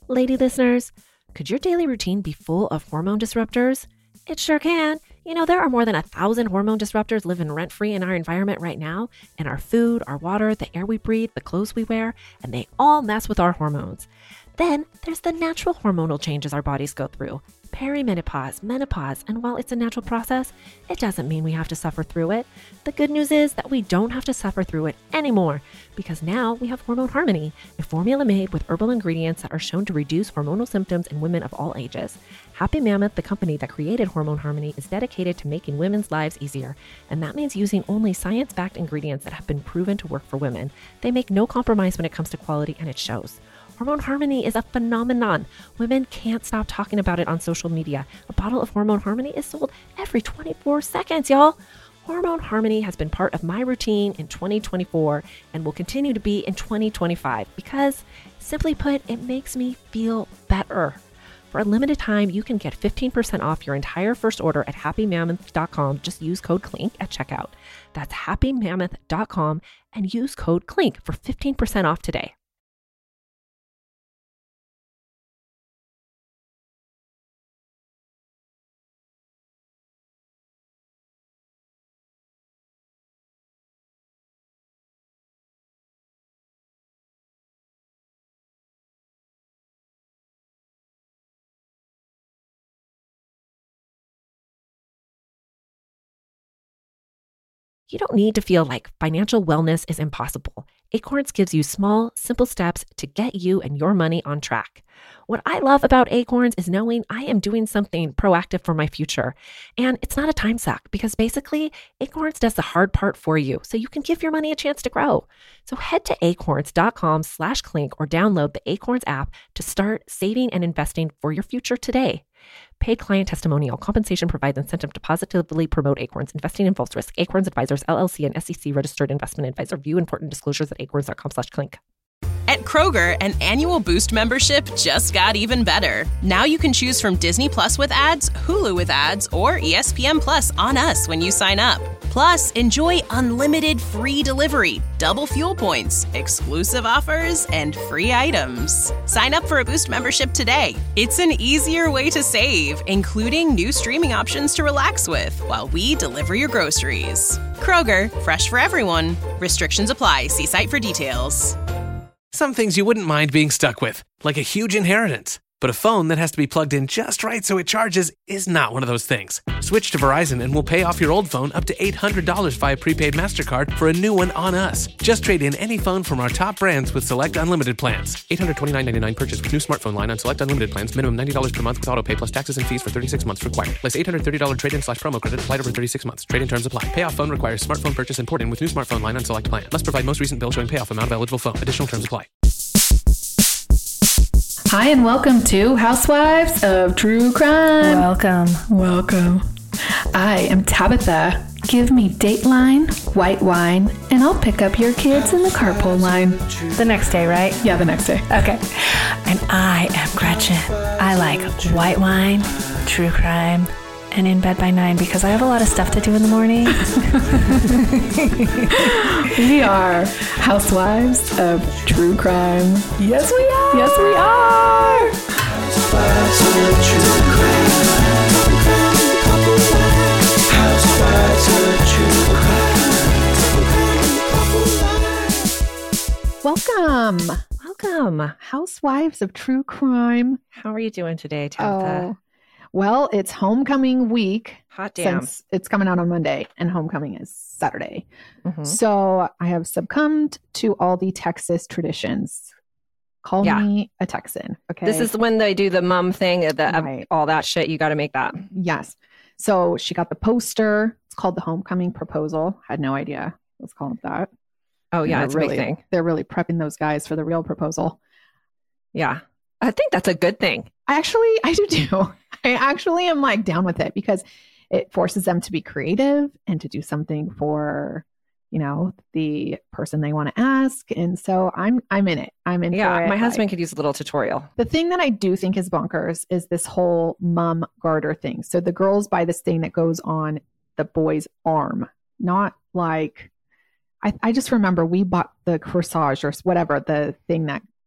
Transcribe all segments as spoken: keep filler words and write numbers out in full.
Lady listeners, could your daily routine be full of hormone disruptors? It sure can. You know, there are more than a thousand hormone disruptors living rent-free in our environment right now, in our food, our water, the air we breathe, the clothes we wear, and they all mess with our hormones. Then there's the natural hormonal changes our bodies go through, perimenopause, menopause, and while it's a natural process, it doesn't mean we have to suffer through it. The good news is that we don't have to suffer through it anymore, because now we have Hormone Harmony, a formula made with herbal ingredients that are shown to reduce hormonal symptoms in women of all ages. Happy Mammoth, the company that created Hormone Harmony, is dedicated to making women's lives easier, and that means using only science-backed ingredients that have been proven to work for women. They make no compromise when it comes to quality, and it shows. Hormone Harmony is a phenomenon. Women can't stop talking about it on social media. A bottle of Hormone Harmony is sold every twenty-four seconds, y'all. Hormone Harmony has been part of my routine in twenty twenty-four and will continue to be in twenty twenty-five because, simply put, it makes me feel better. For a limited time, you can get fifteen percent off your entire first order at happy mammoth dot com. Just use code CLINK at checkout. That's happy mammoth dot com and use code CLINK for fifteen percent off today. You don't need to feel like financial wellness is impossible. Acorns gives you small, simple steps to get you and your money on track. What I love about Acorns is knowing I am doing something proactive for my future. And it's not a time suck because basically Acorns does the hard part for you so you can give your money a chance to grow. So head to acorns dot com slash clink or download the Acorns app to start saving and investing for your future today. Paid client testimonial. Compensation provides incentive to positively promote Acorns. Investing involves risk. Acorns Advisors, L L C, and S E C registered investment advisor. View important disclosures at acorns dot com slash clink. At Kroger, an annual Boost membership just got even better. Now you can choose from Disney Plus with ads, Hulu with ads, or E S P N Plus on us when you sign up. Plus, enjoy unlimited free delivery, double fuel points, exclusive offers, and free items. Sign up for a Boost membership today. It's an easier way to save, including new streaming options to relax with while we deliver your groceries. Kroger, fresh for everyone. Restrictions apply. See site for details. Some things you wouldn't mind being stuck with, like a huge inheritance. But a phone that has to be plugged in just right so it charges is not one of those things. Switch to Verizon and we'll pay off your old phone up to eight hundred dollars via prepaid MasterCard for a new one on us. Just trade in any phone from our top brands with select unlimited plans. eight hundred twenty-nine dollars and ninety-nine cents purchase with new smartphone line on select unlimited plans. Minimum ninety dollars per month with auto pay plus taxes and fees for thirty-six months required. Less eight hundred thirty dollars trade-in slash promo credit applied over thirty-six months. Trade-in terms apply. Payoff phone requires smartphone purchase and port-in with new smartphone line on select plan. Must provide most recent bill showing payoff amount of eligible phone. Additional terms apply. Hi, and welcome to Housewives of True Crime. Welcome. Welcome. I am Tabitha. Give me Dateline, white wine, and I'll pick up your kids in the carpool line. The next day, right? Yeah, the next day. Okay. And I am Gretchen. I like white wine, true crime, and in bed by nine because I have a lot of stuff to do in the morning. We are Housewives of True Crime. Yes, we are. Yes, we are. Housewives of True Crime. Housewives of True Crime. Welcome. Welcome. Housewives of True Crime. How are you doing today, Tabitha? Oh, well, it's homecoming week. Hot damn. Since it's coming out on Monday and homecoming is Saturday. Mm-hmm. So I have succumbed to all the Texas traditions. Call Yeah. me a Texan. Okay. This is when they do the mum thing, the, Right. all that shit. You got to make that. Yes. So she got the poster. It's called the Homecoming Proposal. Had no idea. Let's call it that. Oh, yeah, They're it's a really, big thing. They're really prepping those guys for the real proposal. Yeah. I think that's a good thing. I actually, I do too. I actually am like down with it because it forces them to be creative and to do something for, you know, the person they want to ask. And so I'm, I'm in it. I'm in Yeah. for it. My husband Like, could use a little tutorial. the thing that I do think is bonkers is this whole mum garter thing. So the girls buy this thing that goes on the boy's arm, not like, I, I just remember we bought the corsage or whatever, the thing that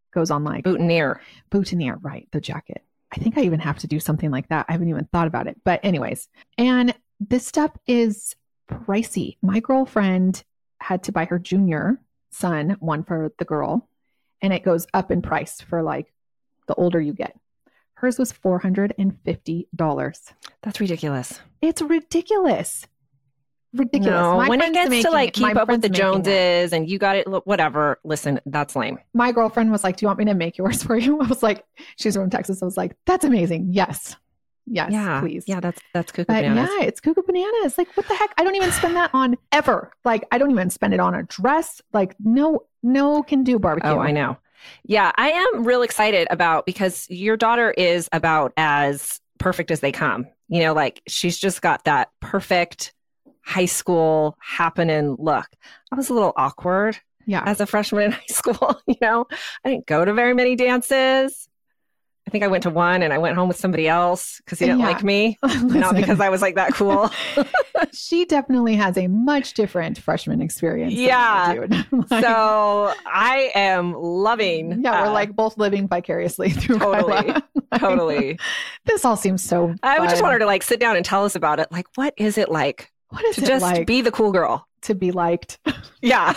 goes on like Boutonniere. Boutonniere, right? The jacket. I think I even have to do something like that. I haven't even thought about it. But anyways, and this stuff is pricey. My girlfriend had to buy her junior son one for the girl, and it goes up in price for like the older you get. Hers was four hundred fifty dollars. That's ridiculous. It's ridiculous. Ridiculous. No, My when it friend's gets to making like it. My keep up with the friend's making it. Joneses and you got it, look, whatever. Listen, that's lame. My girlfriend was like, do you want me to make yours for you? I was like, she's from Texas. I was like, that's amazing. Yes. Yes, yeah, please. Yeah, that's that's cuckoo But bananas. yeah, it's cuckoo bananas. Like, what the heck? I don't even spend that on ever. Like, I don't even spend it on a dress. Like, no, no can do barbecue. Oh, I know. Yeah, I am real excited about because your daughter is about as perfect as they come. You know, like she's just got that perfect high school happening look. I was a little awkward Yeah. as a freshman in high school. You know, I didn't go to very many dances. I think I went to one and I went home with somebody else because he didn't Yeah. like me, not Listen. because I was like that cool. She definitely has a much different freshman experience. than I Yeah. do. Like, So I am loving. yeah, we're uh, like both living vicariously through Totally. Kyla. Like, totally. This all seems so I would just fun. want her to like sit down and tell us about it. Like, what is it like What is to it just like be the cool girl? to be liked? Yeah.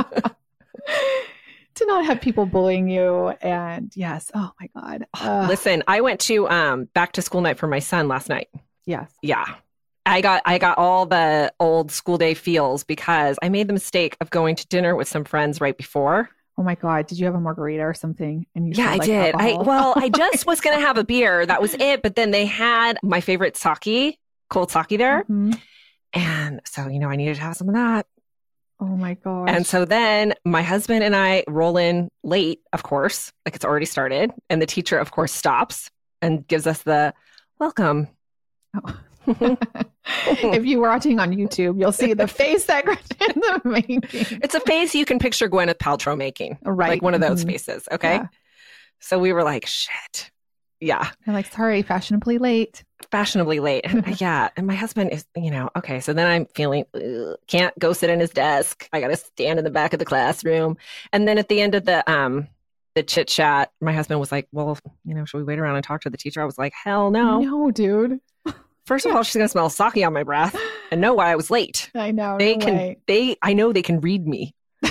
To not have people bullying you. And yes, oh my God. Uh, Listen, I went to um back to school night for my son last night. yes. Yeah. I got I got all the old school day feels because I made the mistake of going to dinner with some friends right before. Oh my God. Did you have a margarita or something? And you Yeah, smelled I like did. I alcohol? well, I just was gonna have a beer. That was it. But then they had my favorite sake, cold sake there. Mhm. And so, you know, I needed to have some of that. Oh my gosh. And so then my husband and I roll in late, of course, like it's already started. And the teacher, of course, stops and gives us the welcome. Oh. If you're watching on YouTube, you'll see the face that Gretchen's making. It's a face you can picture Gwyneth Paltrow making, Right. like one of those Mhm. faces. Okay. Yeah. So we were like, shit. Yeah. You're like, sorry, fashionably late. Fashionably late. And, yeah. And my husband is, you know, okay. So then I'm feeling, ugh, can't go sit in his desk. I got to stand in the back of the classroom. And then at the end of the, um, the chit chat, my husband was like, well, you know, should we wait around and talk to the teacher? I was like, hell no. No, dude. First of all, she's going to smell sake on my breath and know why I was late. I know. They no can, way. they, I know they can read me.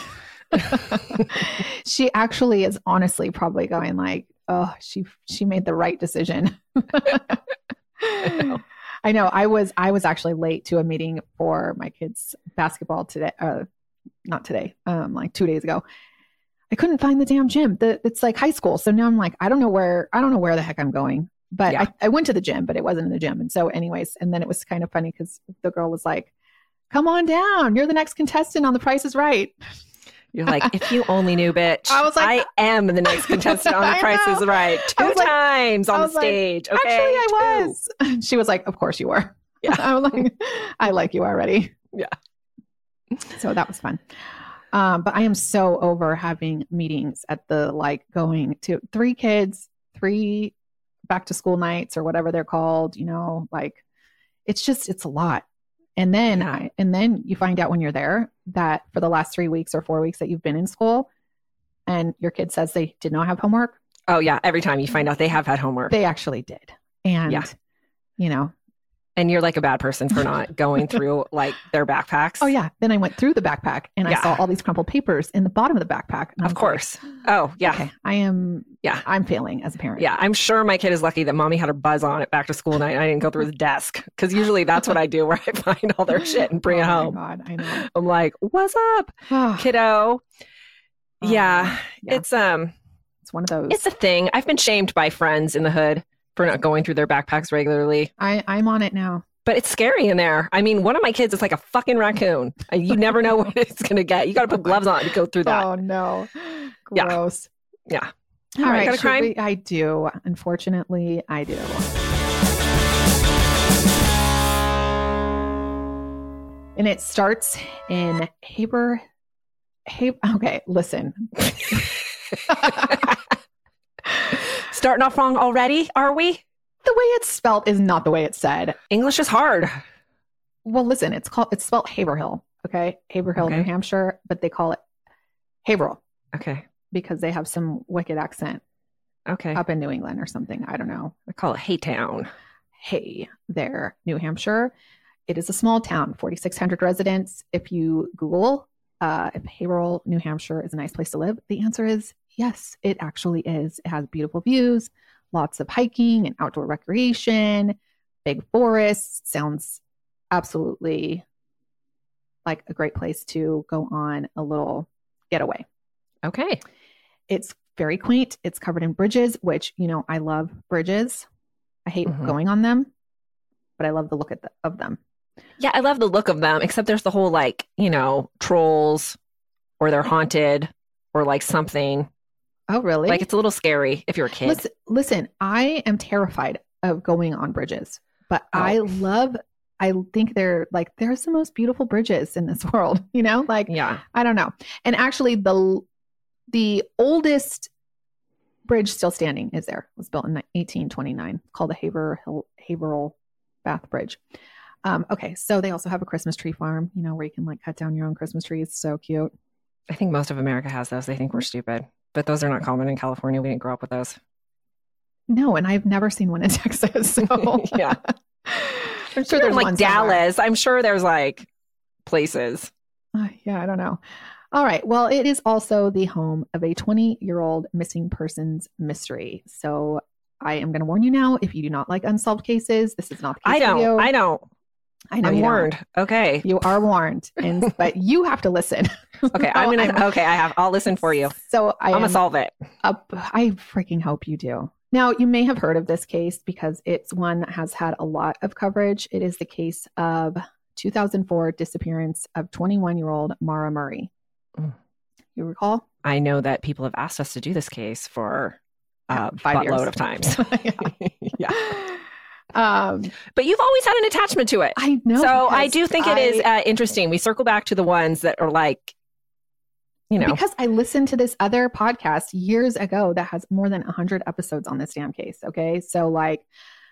She actually is honestly probably going like, oh, she she made the right decision. I know. I know. I was I was actually late to a meeting for my kids' basketball today. Uh, not today. Um, like two days ago. I couldn't find the damn gym. The, it's like high school, so now I'm like, I don't know where I don't know where the heck I'm going. But Yeah. I, I went to the gym, but it wasn't in the gym. And so, anyways, and then it was kind of funny because the girl was like, "Come on down. You're the next contestant on The Price Is Right." You're like, if you only knew, bitch. I was like- I am the next contestant on The I Price know. is Right. I Two was like- times I on the was like, stage. Okay. Actually, I two. was. She was like, "Of course you were." Yeah. I was like, "I like you already." Yeah. So that was fun. Um, but I am so over having meetings at the like going to three kids, three back to school nights or whatever they're called. You know, like it's just it's a lot. And then Yeah. I, and then you find out when you're there that for the last three weeks or four weeks that you've been in school, and your kid says they did not have homework, Oh, yeah. Every time you find out they have had homework. they actually did. And Yeah. you know, And you're like a bad person for not going through like their backpacks. oh yeah. Then I went through the backpack and Yeah. I saw all these crumpled papers in the bottom of the backpack. And I Of was course. like, Oh, yeah. okay, I am. Yeah. I'm failing as a parent. Yeah. I'm sure my kid is lucky that mommy had her buzz on at back to school night and I didn't go through his desk. Because usually that's what I do where I find all their shit and bring oh it home. My God, I know. I'm like, what's up, Oh, kiddo? Yeah. yeah. It's um It's one of those. it's a thing. I've been shamed by friends in the hood for not going through their backpacks regularly. I, I'm on it now. But it's scary in there. I mean, one of my kids is like a fucking raccoon. And you never know what it's going to get. You got to put gloves on to go through that. Oh no. Yeah. Gross. Yeah. All All right, right. got a should crime? we- I do. Unfortunately, I do. And it starts in Haber. Haber. Okay, listen. Starting off wrong already, are we? The way it's spelled is not the way it's said. English is hard. Well, listen, it's called it's spelled Haverhill. Okay, Haverhill, Okay. New Hampshire, but they call it Haverhill. Okay. because they have some wicked accent Okay. up in New England or something. I don't know. I call it Haytown. Hey there, New Hampshire. It is a small town, forty-six hundred residents. If you Google uh, if Haverhill, New Hampshire is a nice place to live, the answer is yes, it actually is. It has beautiful views, lots of hiking and outdoor recreation, big forests. Sounds absolutely like a great place to go on a little getaway. Okay. It's very quaint. It's covered in bridges, which, you know, I love bridges. I hate Mhm. going on them, but I love the look at the, of them. Yeah, I love the look of them, except there's the whole like, you know, trolls or they're haunted or like something. Oh, really? Like it's a little scary if you're a kid. Listen, listen, I am terrified of going on bridges, but Oh. I love, I think they're like, there's the most beautiful bridges in this world, you know, like, Yeah. I don't know. And actually the, the oldest bridge still standing is there. It was built in eighteen twenty-nine, called the Haverhill, Haverhill Bath Bridge. Um, okay. So they also have a Christmas tree farm, you know, where you can like cut down your own Christmas trees. So cute. I think most of America has those. They think we're stupid, but those are not common in California. We didn't grow up with those. No, and I've never seen one in Texas. So Yeah. I'm sure there's like one somewhere. Dallas. I'm sure there's like places. Uh, yeah, I don't know. All right. Well, it is also the home of a twenty-year-old missing persons mystery. So I am going to warn you now, if you do not like unsolved cases, this is not the case I don't. for you. I don't. I know I'm you don't. warned. Okay. You are warned, and but you have to listen. Okay. I'm So gonna. Okay. I have. I'll listen for you. So I I'm am gonna solve it. up. I freaking hope you do. Now, you may have heard of this case because it's one that has had a lot of coverage. It is the case of two thousand four disappearance of twenty-one-year-old Mara Murray. Mm. You recall? I know that people have asked us to do this case for Yeah, a five buttload years. of times. yeah. Um, But you've always had an attachment to it. I know. so I because do think it is uh, interesting. We circle back to the ones that are like, you know, Because I listened to this other podcast years ago that has more than one hundred episodes on this damn case. Okay. So, like,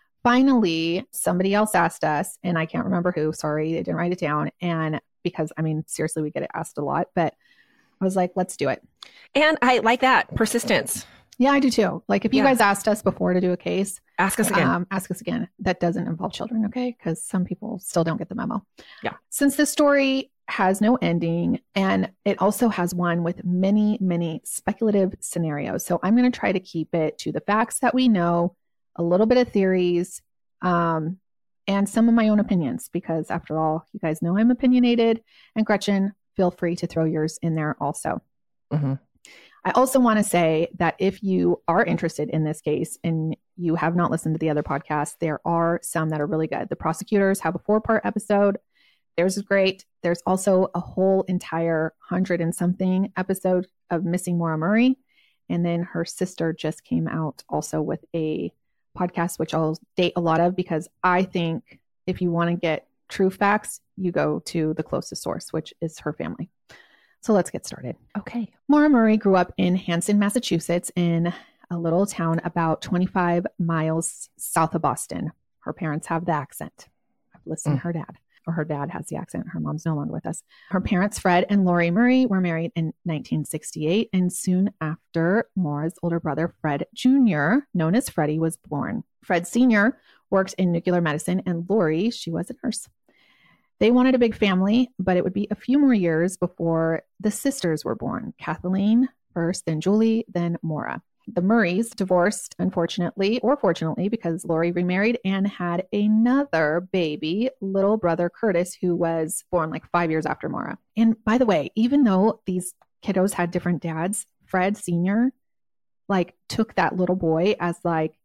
finally, somebody else asked us, and I can't remember who. Sorry, they didn't write it down. And because, I mean, seriously, we get it asked a lot, but I was like, let's do it. and I like that persistence. Yeah, I do too. Like, if you Yeah. guys asked us before to do a case, Ask us again. Um, ask us again. That doesn't involve children, okay? Because some people still don't get the memo. Yeah. Since this story has no ending, and it also has one with many, many speculative scenarios. So I'm going to try to keep it to the facts that we know, a little bit of theories, um, and some of my own opinions, because after all, you guys know I'm opinionated. And Gretchen, feel free to throw yours in there also. Mhm. I also want to say that if you are interested in this case and you have not listened to the other podcasts, there are some that are really good. The prosecutors have a four-part episode. Theirs is great. There's also a whole entire hundred and something episode of Missing Maura Murray. And then her sister just came out also with a podcast, which I'll date a lot of, because I think if you want to get true facts, you go to the closest source, which is her family. So let's get started. Okay. Maura Murray grew up in Hanson, Massachusetts, in a little town about twenty-five miles south of Boston. Her parents have the accent. I've listened Mm. to her dad, or her dad has the accent. Her mom's no longer with us. Her parents, Fred and Lori Murray, were married in nineteen sixty-eight, and soon after, Maura's older brother, Fred Junior, known as Freddie, was born. Fred Senior worked in nuclear medicine, and Lori, she was a nurse. They wanted a big family, but it would be a few more years before the sisters were born. Kathleen first, then Julie, then Maura. The Murrays divorced, unfortunately, or fortunately, because Lori remarried and had another baby, little brother Curtis, who was born like five years after Maura. And by the way, even though these kiddos had different dads, Fred Senior like took that little boy as like,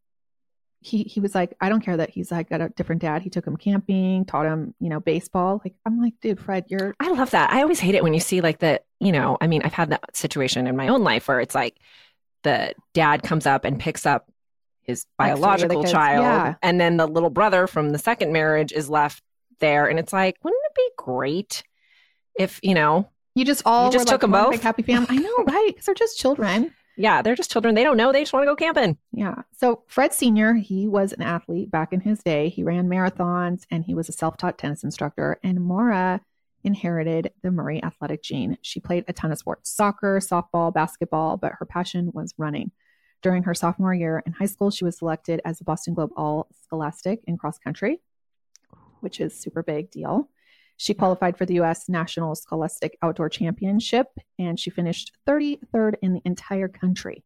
he he was like, I don't care that he's like got a different dad. He took him camping, taught him, you know, baseball. Like, I'm like, dude, Fred, you're I love that. I always hate it when you see like the, you know, I mean, I've had that situation in my own life where it's like the dad comes up and picks up his Like three of the biological kids. child. Yeah. And then the little brother from the second marriage is left there. And it's like, wouldn't it be great if, you know, you just all You just were, took like, 'em one both? big happy family. I know, right? Because they're just children. yeah, they're just children. They don't know. They just want to go camping. Yeah. So Fred Senior, he was an athlete back in his day. He ran marathons and he was a self-taught tennis instructor. And Maura, inherited the Murray athletic gene. She played a ton of sports, soccer, softball, basketball, but her passion was running. During her sophomore year in high school, she was selected as the Boston Globe All-Scholastic in cross country, which is super big deal. She qualified for the U S National Scholastic Outdoor Championship, and she finished thirty-third in the entire country.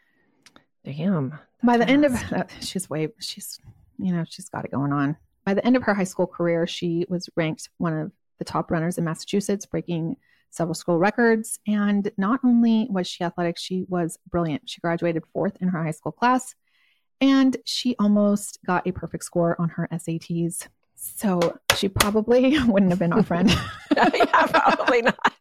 Damn. By the end of uh, she's way she's you know she's got it going on. By the end of her high school career, she was ranked one of the top runners in Massachusetts, breaking several school records. And not only was she athletic, she was brilliant. She graduated fourth in her high school class, and she almost got a perfect score on her S A Ts. So she probably wouldn't have been our friend. Yeah, probably not.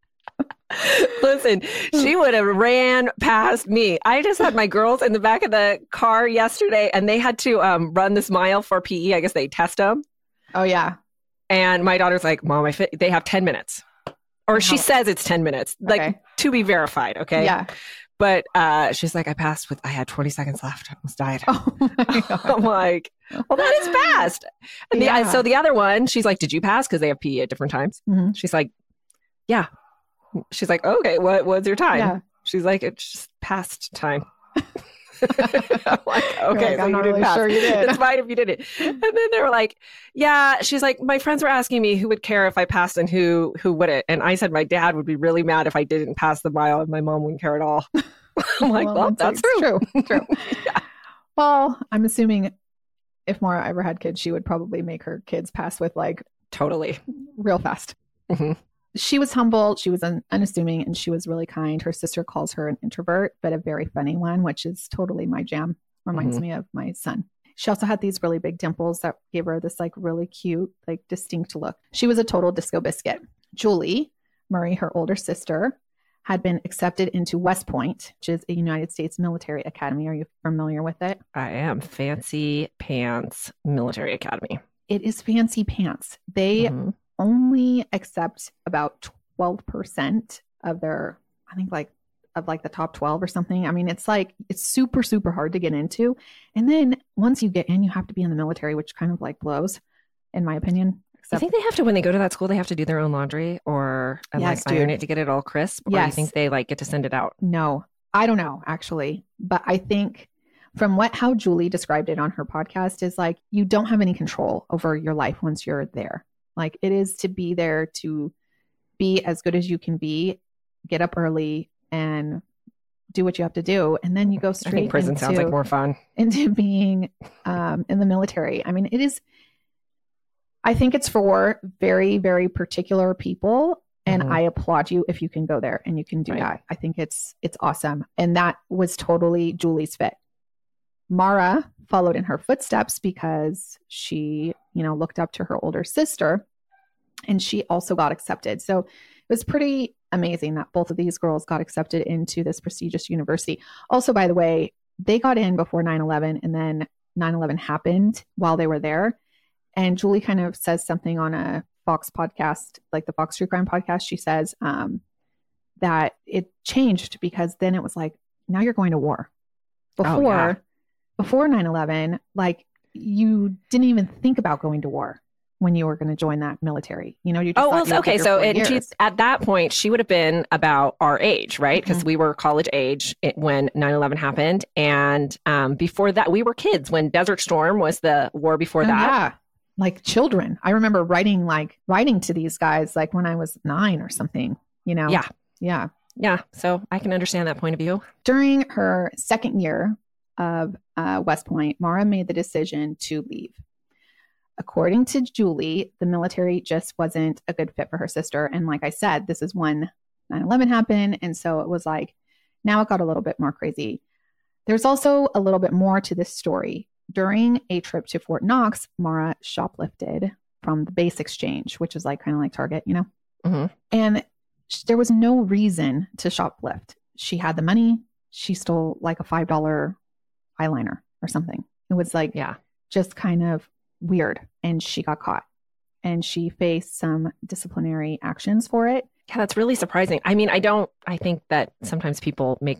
Listen, she would have ran past me. I just had my girls in the back of the car yesterday, and they had to um, run this mile for P E. I guess they test them. Oh, yeah. And my daughter's like, Mom, I fit- they have ten minutes. Or she says it's ten minutes, like Okay. to be verified. Okay. Yeah. But uh, she's like, I passed with, I had twenty seconds left. I almost died. Oh, my God. I'm like, well, that is fast. And Yeah. the, so the other one, she's like, did you pass? Because they have P E at different times. Mhm. She's like, yeah. She's like, okay, what what's your time? Yeah. She's like, it's just past time. I'm like, You're okay, like, so I'm you not didn't really pass. sure you did. It's fine if you didn't. And then they were like, yeah. She's like, my friends were asking me who would care if I passed and who who wouldn't. And I said my dad would be really mad if I didn't pass the mile, and my mom wouldn't care at all. I'm like, well, that's true. True. True. Yeah. Well, I'm assuming if Maura ever had kids, she would probably make her kids pass with like Totally. real fast. Mhm. She was humble. She was un- unassuming, and she was really kind. Her sister calls her an introvert, but a very funny one, which is totally my jam. Reminds Mhm. me of my son. She also had these really big dimples that gave her this like really cute, like distinct look. She was a total disco biscuit. Julie Murray, her older sister, had been accepted into West Point, which is a United States military academy. Are you familiar with it? I am. Fancy Pants Military Academy. It is fancy pants. They Mhm. only accept about twelve percent of their, I think like of like the top twelve or something. I mean, it's like, it's super, super hard to get into. And then once you get in, you have to be in the military, which kind of like blows, in my opinion. I Except, think they have to, when they go to that school, they have to do their own laundry or and Yes, like iron dude. it to get it all crisp. Or do you Yes. think they like get to send it out? no, I don't know actually, but I think from what, how Julie described it on her podcast is like, you don't have any control over your life once you're there. Like it is to be there to be as good as you can be, get up early and do what you have to do. And then you go I straight think prison into, sounds like more fun. into being um, in the military. I mean, it is, I think it's for very, very particular people. And Mhm. I applaud you if you can go there and you can do Right. that. I think it's, it's awesome. And that was totally Julie's fit. Mara followed in her footsteps because she, you know, looked up to her older sister, and she also got accepted. So it was pretty amazing that both of these girls got accepted into this prestigious university. Also, by the way, they got in before nine eleven, and then nine eleven happened while they were there. And Julie kind of says something on a Fox podcast, like the Fox True Crime podcast. She says um, that it changed because then it was like, now you're going to war. Before, Oh, yeah. before nine eleven, like you didn't even think about going to war when you were going to join that military. You know, you just Oh, thought well, you would okay. get your So four and years. she's, at that point, she would have been about our age, right? Because Mhm. we were college age it- when nine eleven happened. And um, before that, we were kids when Desert Storm was the war before Oh, that. yeah. Like children. I remember writing like writing to these guys like when I was nine or something, you know? Yeah. Yeah. Yeah. So I can understand that point of view. During her second year of uh, West Point, Mara made the decision to leave. According to Julie, the military just wasn't a good fit for her sister. And like I said, this is when nine eleven happened. And so it was like, now it got a little bit more crazy. There's also a little bit more to this story. During a trip to Fort Knox, Mara shoplifted from the base exchange, which is like kind of like Target, you know? Mhm. And sh- there was no reason to shoplift. She had the money. She stole like a five dollar eyeliner or something. It was like Yeah. just kind of weird. And she got caught and she faced some disciplinary actions for it. Yeah, that's really surprising. I mean, I don't, I think that sometimes people make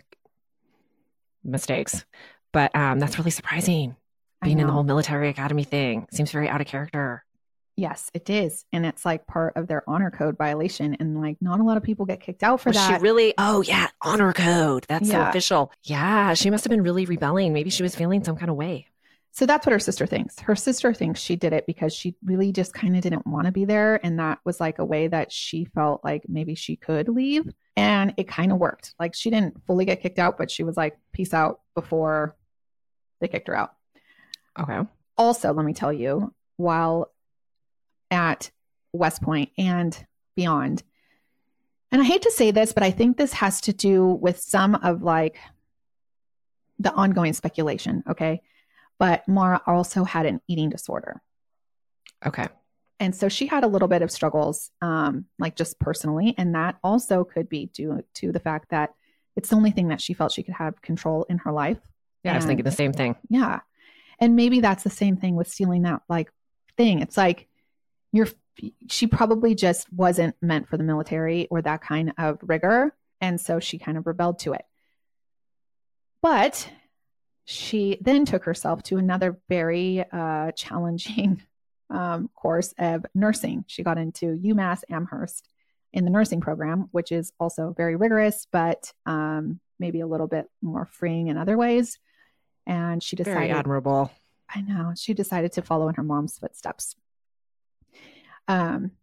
mistakes, but um, that's really surprising. I Being in the know. whole military academy thing seems very out of character. Yes, it is. And it's like part of their honor code violation. And like not a lot of people get kicked out for Was that. she really? Oh, yeah. Honor code. That's so Yeah. official. Yeah. She must have been really rebelling. Maybe she was feeling some kind of way. So that's what her sister thinks. Her sister thinks she did it because she really just kind of didn't want to be there. And that was like a way that she felt like maybe she could leave. And it kind of worked. Like she didn't fully get kicked out, but she was like, peace out before they kicked her out. Okay. Also, let me tell you, while at West Point and beyond, and I hate to say this, but I think this has to do with some of like the ongoing speculation. Okay. But Mara also had an eating disorder. Okay. And so she had a little bit of struggles, um, like just personally. And that also could be due to the fact that it's the only thing that she felt she could have control in her life. Yeah, I was And- thinking the same thing. Yeah. And maybe that's the same thing with stealing that like thing. It's like you're, she probably just wasn't meant for the military or that kind of rigor. And so she kind of rebelled to it. But she then took herself to another very uh, challenging um, course of nursing. She got into UMass Amherst in the nursing program, which is also very rigorous, but um, maybe a little bit more freeing in other ways. And she decided, Very admirable. I know, she decided to follow in her mom's footsteps. Um,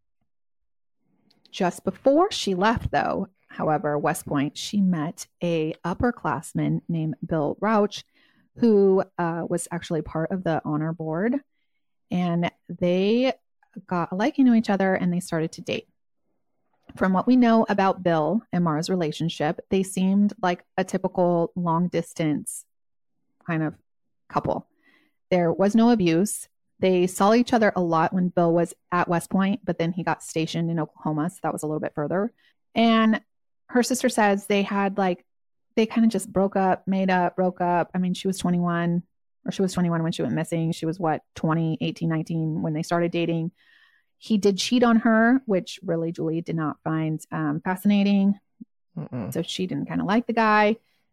just before she left, though, however, West Point, she met a upperclassman named Bill Rauch, who uh, was actually part of the honor board. And they got a liking to each other and they started to date. From what we know about Bill and Mara's relationship, they seemed like a typical long distance kind of couple. There was no abuse. They saw each other a lot when Bill was at West Point, but then he got stationed in Oklahoma. So that was a little bit further. And her sister says they had like, they kind of just broke up, made up, broke up. I mean, she was twenty-one or she was twenty-one when she went missing. She was what, twenty, eighteen, nineteen when they started dating. He did cheat on her, which really Julie did not find um, fascinating. Mm-mm. So she didn't kind of like the guy,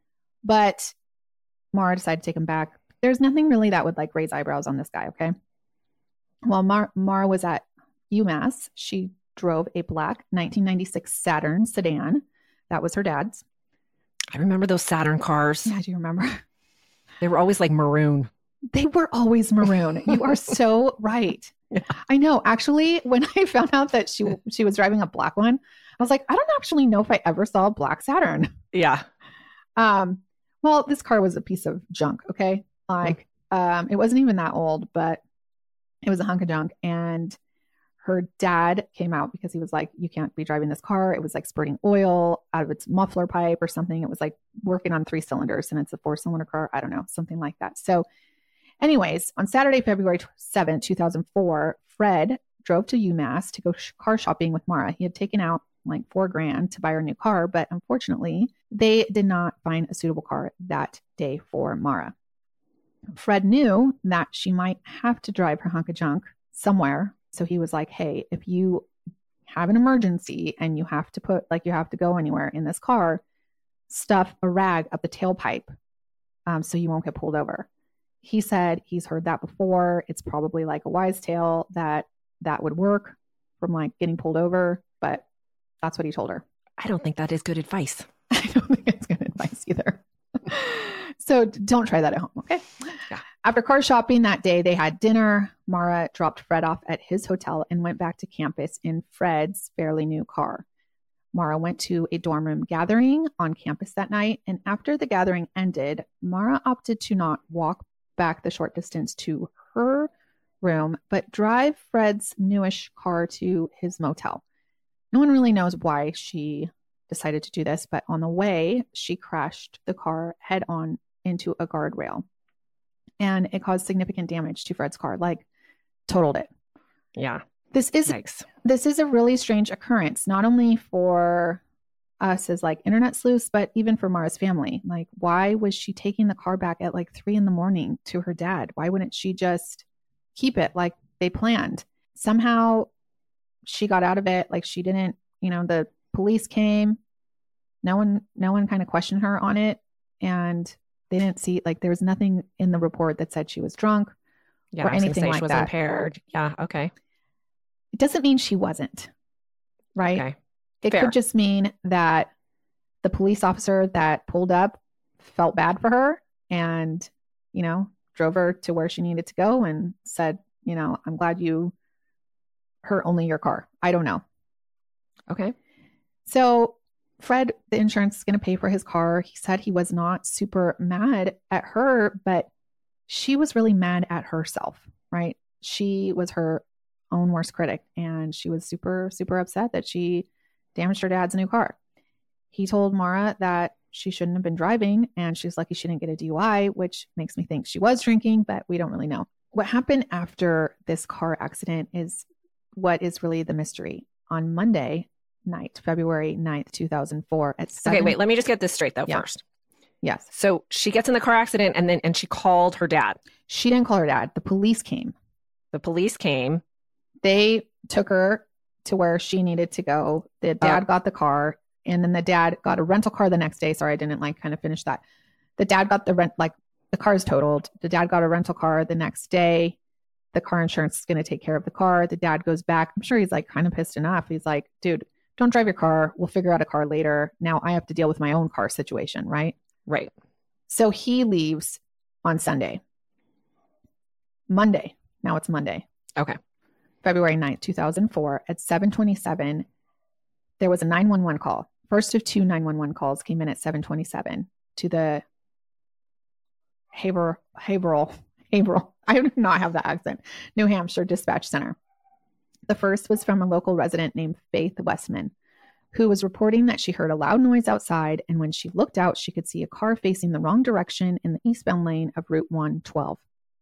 but Mara decided to take him back. There's nothing really that would like raise eyebrows on this guy. Okay. While Mar- Mara was at UMass, she drove a black nineteen ninety-six Saturn sedan. That was her dad's. I remember those Saturn cars. Yeah, do you remember? They were always like maroon. They were always maroon. You are so right. Yeah. I know. Actually, when I found out that she she was driving a black one, I was like, I don't actually know if I ever saw a black Saturn. Yeah. Um, well, this car was a piece of junk. Okay. Like, um, it wasn't even that old, but it was a hunk of junk. And her dad came out because he was like, you can't be driving this car. It was like spurting oil out of its muffler pipe or something. It was like working on three cylinders and it's a four cylinder car. I don't know, something like that. So anyways, on Saturday, February seventh, two thousand four, Fred drove to UMass to go sh- car shopping with Mara. He had taken out like four grand to buy her a new car, but unfortunately they did not find a suitable car that day for Mara. Fred knew that she might have to drive her hunk of junk somewhere. So he was like, hey, if you have an emergency and you have to put, like you have to go anywhere in this car, stuff a rag up the tailpipe um, so you won't get pulled over. He said he's heard that before. It's probably like a wise tale that that would work from like getting pulled over, but that's what he told her. I don't think that is good advice. I don't think it's good advice either. So don't try that at home, okay? Yeah. After car shopping that day, they had dinner. Mara dropped Fred off at his hotel and went back to campus in Fred's fairly new car. Mara went to a dorm room gathering on campus that night, and after the gathering ended, Mara opted to not walk back the short distance to her room, but drive Fred's newish car to his motel. No one really knows why she decided to do this, but on the way, she crashed the car head on into a guardrail. And it caused significant damage to Fred's car, like totaled it. Yeah. This is Yikes. this is a really strange occurrence, not only for us as like internet sleuths, but even for Mara's family. Like, why was she taking the car back at like three in the morning to her dad? Why wouldn't she just keep it like they planned? Somehow she got out of it. Like she didn't, you know, the police came. No one, no one kind of questioned her on it. And they didn't see, like, there was nothing in the report that said she was drunk Yeah, or I was gonna anything say like she was that. impaired. Yeah. Okay. It doesn't mean she wasn't, right? Okay. It Fair. could just mean that the police officer that pulled up felt bad for her and, you know, drove her to where she needed to go and said, you know, I'm glad you hurt only your car. I don't know. Okay. So Fred, the insurance is going to pay for his car. He said he was not super mad at her, but she was really mad at herself, right? She was her own worst critic, and she was super, super upset that she damaged her dad's new car. He told Mara that she shouldn't have been driving, and she's lucky she didn't get a D U I, which makes me think she was drinking, but we don't really know. What happened after this car accident is what is really the mystery. On Monday night, February ninth, two thousand four at seven. Okay, wait, let me just get this straight though Yeah. first. Yes. So she gets in the car accident and then and she called her dad. She didn't call her dad. The police came. The police came. They took her to where she needed to go. The dad Oh. got the car, and then the dad got a rental car the next day. Sorry, I didn't like kind of finish that. The dad got the rent, like the car is totaled. The dad got a rental car the next day. The car insurance is going to take care of the car. The dad goes back. I'm sure he's like kind of pissed enough. He's like, dude, don't drive your car. We'll figure out a car later. Now I have to deal with my own car situation, right? Right. So he leaves on Sunday. Monday. Now it's Monday. Okay. February ninth, two thousand four at seven twenty-seven. There was a nine one one call. First of two nine one one calls came in at seven twenty-seven to the Haverhill, Haverhill, Haverhill. I do not have that accent. New Hampshire Dispatch Center. The first was from a local resident named Faith Westman, who was reporting that she heard a loud noise outside, and when she looked out, she could see a car facing the wrong direction in the eastbound lane of Route one twelve.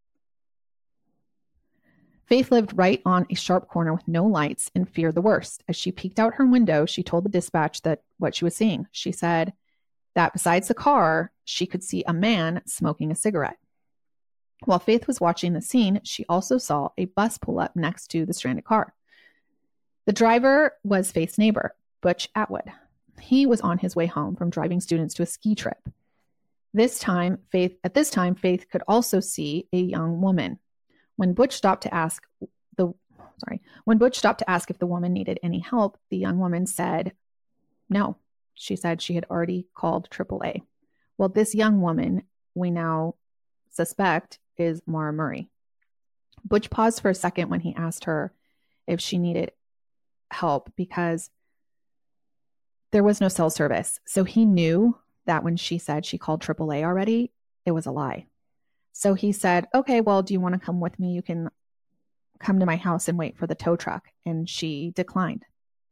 Faith lived right on a sharp corner with no lights and feared the worst. As she peeked out her window, she told the dispatch that what she was seeing. She said that besides the car, she could see a man smoking a cigarette. While Faith was watching the scene, she also saw a bus pull up next to the stranded car. The driver was Faith's neighbor, Butch Atwood. He was on his way home from driving students to a ski trip. This time, Faith, at this time, Faith could also see a young woman. When Butch stopped to ask the sorry, when Butch stopped to ask if the woman needed any help, the young woman said no. She said she had already called triple A. Well, this young woman we now suspect is Mara Murray. Butch paused for a second when he asked her if she needed help because there was no cell service. So he knew that when she said she called triple A already, it was a lie. So he said, okay, well, do you want to come with me? You can come to my house and wait for the tow truck. And she declined.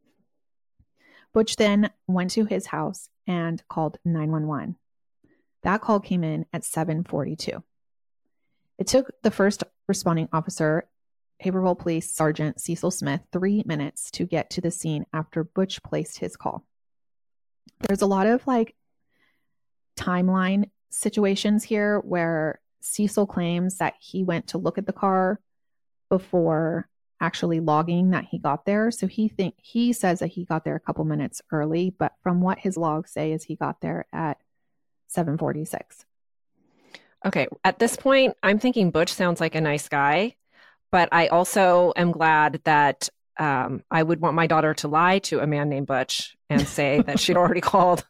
Butch then went to his house and called nine one one. That call came in at seven forty-two. It took the first responding officer, Haverhill Police Sergeant Cecil Smith, three minutes to get to the scene after Butch placed his call. There's a lot of like timeline situations here where Cecil claims that he went to look at the car before actually logging that he got there. So he think he says that he got there a couple minutes early, but from what his logs say is he got there at seven forty-six. Okay. At this point, I'm thinking Butch sounds like a nice guy, but I also am glad that um, I would want my daughter to lie to a man named Butch and say that she'd already called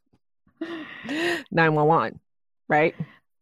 nine one one, right?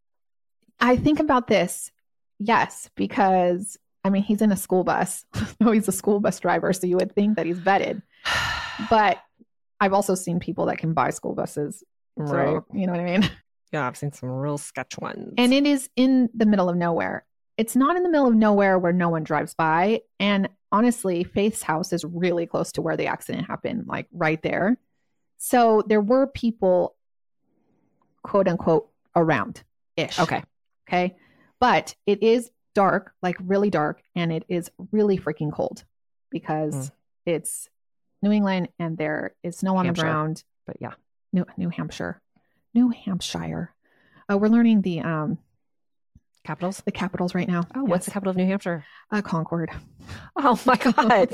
I think about this, yes, because I mean, he's in a school bus. No, he's a school bus driver, so you would think that he's vetted. But I've also seen people that can buy school buses. So, Right. you know what I mean? Yeah, I've seen some real sketch ones. And it is in the middle of nowhere. It's not in the middle of nowhere where no one drives by. And honestly, Faith's house is really close to where the accident happened, like right there. So there were people, quote unquote, around-ish. okay. Okay. But it is dark, like really dark, and it is really freaking cold because Mm. it's New England and there is snow on Hampshire. the ground. But yeah. New New Hampshire. New Hampshire. Uh, we're learning the um Capitals? the capitals right now. Oh, what's the Yes. capital of New Hampshire? Uh, Concord. Oh my God.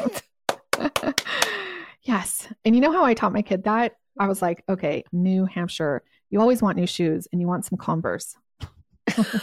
Yes. And you know how I taught my kid that? I was like, okay, New Hampshire. You always want new shoes and you want some Converse.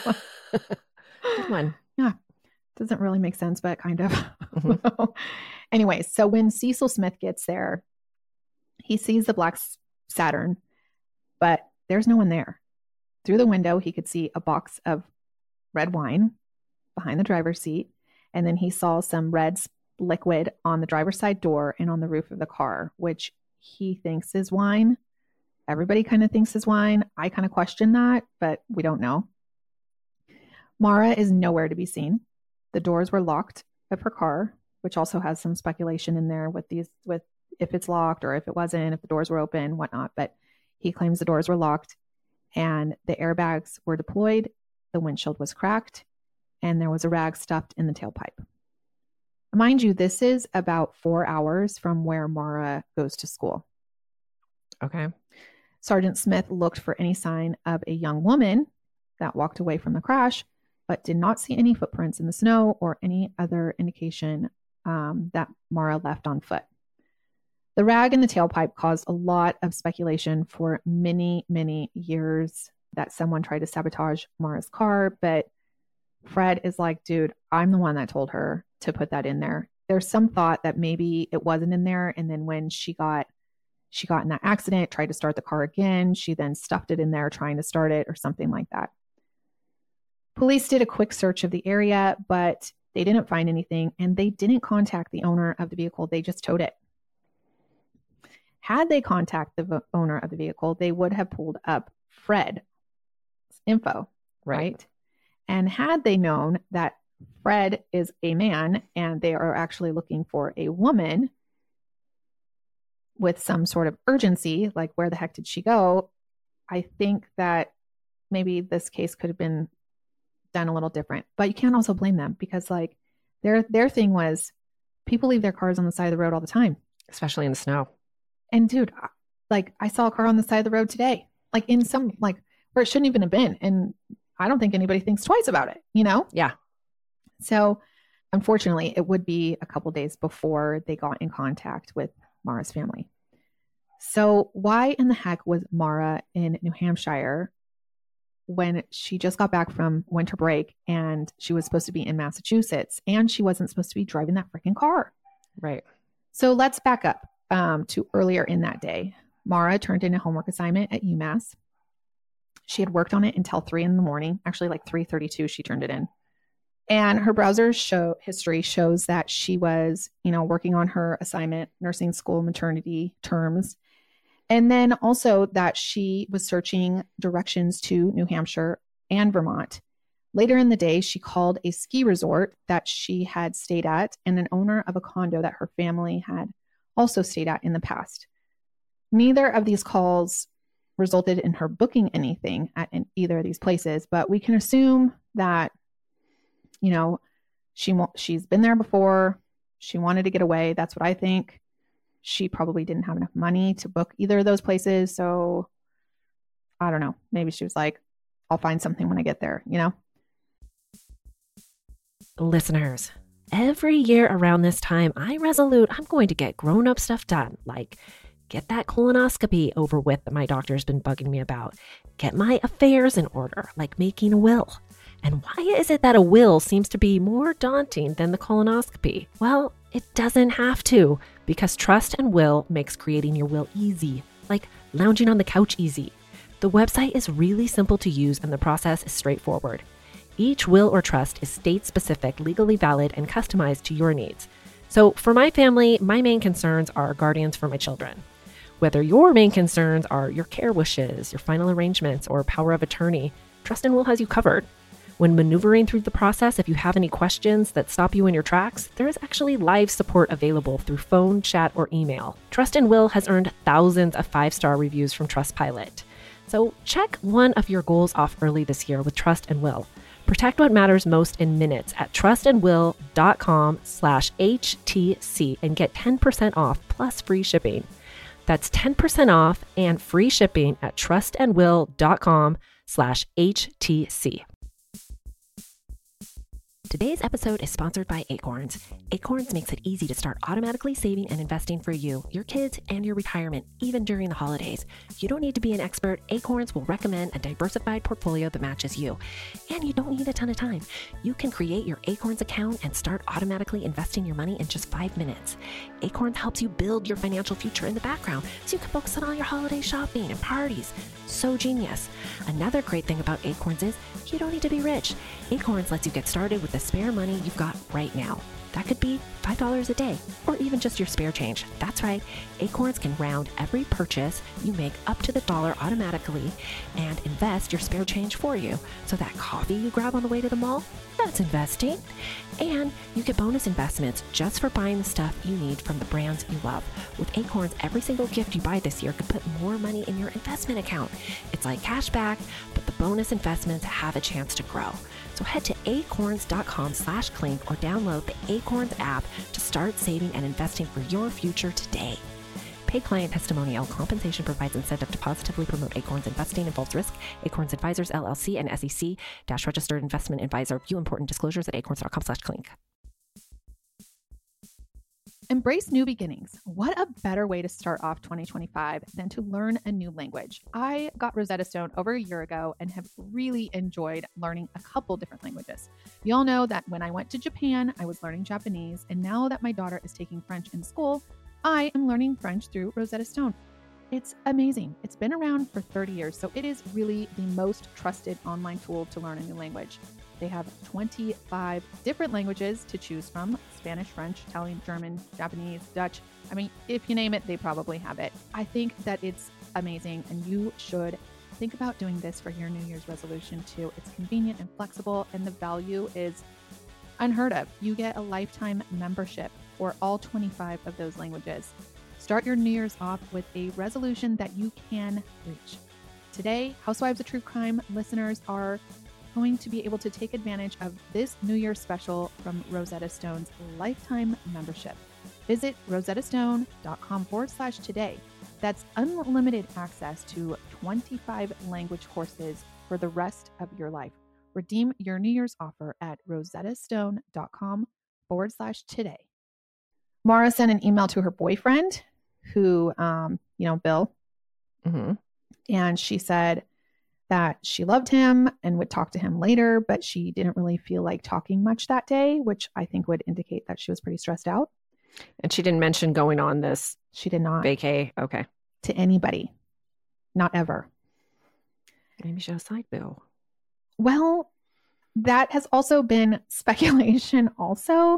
Good one. Doesn't really make sense, but kind of. Mhm. Anyways, so when Cecil Smith gets there, he sees the black Saturn, but there's no one there. Through the window, he could see a box of red wine behind the driver's seat. And then he saw some red liquid on the driver's side door and on the roof of the car, which he thinks is wine. Everybody kind of thinks is wine. I kind of question that, but we don't know. Mara is nowhere to be seen. The doors were locked of her car, which also has some speculation in there with these, with if it's locked or if it wasn't, if the doors were open, whatnot. But he claims the doors were locked and the airbags were deployed. The windshield was cracked and there was a rag stuffed in the tailpipe. Mind you, this is about four hours from where Mara goes to school. Okay. Sergeant Smith looked for any sign of a young woman that walked away from the crash, but did not see any footprints in the snow or any other indication um, that Mara left on foot. The rag in the tailpipe caused a lot of speculation for many, many years that someone tried to sabotage Mara's car, but Fred is like, dude, I'm the one that told her to put that in there. There's some thought that maybe it wasn't in there, and then when she got She got in that accident, tried to start the car again. She then stuffed it in there trying to start it or something like that. Police did a quick search of the area, but they didn't find anything and they didn't contact the owner of the vehicle. They just towed it. Had they contacted the owner of the vehicle, they would have pulled up Fred's info, right? right? And had they known that Fred is a man and they are actually looking for a woman with some sort of urgency, like where the heck did she go? I think that maybe this case could have been done a little different, but you can't also blame them because like their, their thing was people leave their cars on the side of the road all the time, especially in the snow. And dude, like I saw a car on the side of the road today, like in some, like where it shouldn't even have been. And I don't think anybody thinks twice about it, you know? Yeah. So unfortunately it would be a couple days before they got in contact with Mara's family. So why in the heck was Mara in New Hampshire when she just got back from winter break and she was supposed to be in Massachusetts and she wasn't supposed to be driving that freaking car? Right. So let's back up um, to earlier in that day. Mara turned in a homework assignment at UMass. She had worked on it until three in the morning, actually like three thirty-two, she turned it in. And her browser show history shows that she was, you know, working on her assignment, nursing school, maternity terms. And then also that she was searching directions to New Hampshire and Vermont. Later in the day, she called a ski resort that she had stayed at and an owner of a condo that her family had also stayed at in the past. Neither of these calls resulted in her booking anything at either of these places, but we can assume that, you know, she she's been there before. She wanted to get away. That's what I think. She probably didn't have enough money to book either of those places. So I don't know. Maybe she was like, I'll find something when I get there, you know? Listeners, every year around this time, I resolute I'm going to get grown-up stuff done, like get that colonoscopy over with that my doctor's been bugging me about, get my affairs in order, like making a will. And why is it that a will seems to be more daunting than the colonoscopy? Well, it doesn't have to, because Trust and Will makes creating your will easy, like lounging on the couch easy. The website is really simple to use and the process is straightforward. Each will or trust is state-specific, legally valid, and customized to your needs. So for my family, my main concerns are guardians for my children. Whether your main concerns are your care wishes, your final arrangements, or power of attorney, Trust and Will has you covered. When maneuvering through the process, if you have any questions that stop you in your tracks, there is actually live support available through phone, chat, or email. Trust and Will has earned thousands of five-star reviews from Trustpilot. So check one of your goals off early this year with Trust and Will. Protect what matters most in minutes at trustandwill.com slash HTC and get ten percent off plus free shipping. That's ten percent off and free shipping at trustandwill.com slash HTC. Today's episode is sponsored by Acorns. Acorns makes it easy to start automatically saving and investing for you, your kids, and your retirement, even during the holidays. You don't need to be an expert. Acorns will recommend a diversified portfolio that matches you. And you don't need a ton of time. You can create your Acorns account and start automatically investing your money in just five minutes. Acorns helps you build your financial future in the background so you can focus on all your holiday shopping and parties. So genius. Another great thing about Acorns is you don't need to be rich. Acorns lets you get started with the spare money you've got right now. That could be five dollars a day, or even just your spare change. That's right, Acorns can round every purchase you make up to the dollar automatically and invest your spare change for you. So that coffee you grab on the way to the mall, that's investing. And you get bonus investments just for buying the stuff you need from the brands you love. With Acorns, every single gift you buy this year could put more money in your investment account. It's like cash back, but the bonus investments have a chance to grow. So head to acorns.com slash clink or download the Acorns app to start saving and investing for your future today. Paid client testimonial compensation provides incentive to positively promote Acorns investing, involves risk. Acorns Advisors, L L C, and S E C-registered investment advisor. View important disclosures at acorns.com slash clink. Embrace new beginnings. What a better way to start off twenty twenty-five than to learn a new language. I got Rosetta Stone over a year ago and have really enjoyed learning a couple different languages. You all know that when I went to Japan, I was learning Japanese, and now that my daughter is taking French in school, I am learning French through Rosetta Stone. It's amazing. It's been around for thirty years, so it is really the most trusted online tool to learn a new language. They have twenty-five different languages to choose from: Spanish, French, Italian, German, Japanese, Dutch. I mean, if you name it, they probably have it. I think that it's amazing, and you should think about doing this for your New Year's resolution too. It's convenient and flexible, and the value is unheard of. You get a lifetime membership for all twenty-five of those languages. Start your New Year's off with a resolution that you can reach. Today, Housewives of True Crime listeners are going to be able to take advantage of this New Year's special from Rosetta Stone's lifetime membership. Visit rosettastone.com forward slash today. That's unlimited access to twenty-five language courses for the rest of your life. Redeem your New Year's offer at rosettastone.com forward slash today. Mara sent an email to her boyfriend who, um, you know, Bill. Mm-hmm. And she said that she loved him and would talk to him later, but she didn't really feel like talking much that day, which I think would indicate that she was pretty stressed out. And she didn't mention going on this She did not vacay. Okay. to anybody. Not ever. Maybe she had a side bill. Well, that has also been speculation also,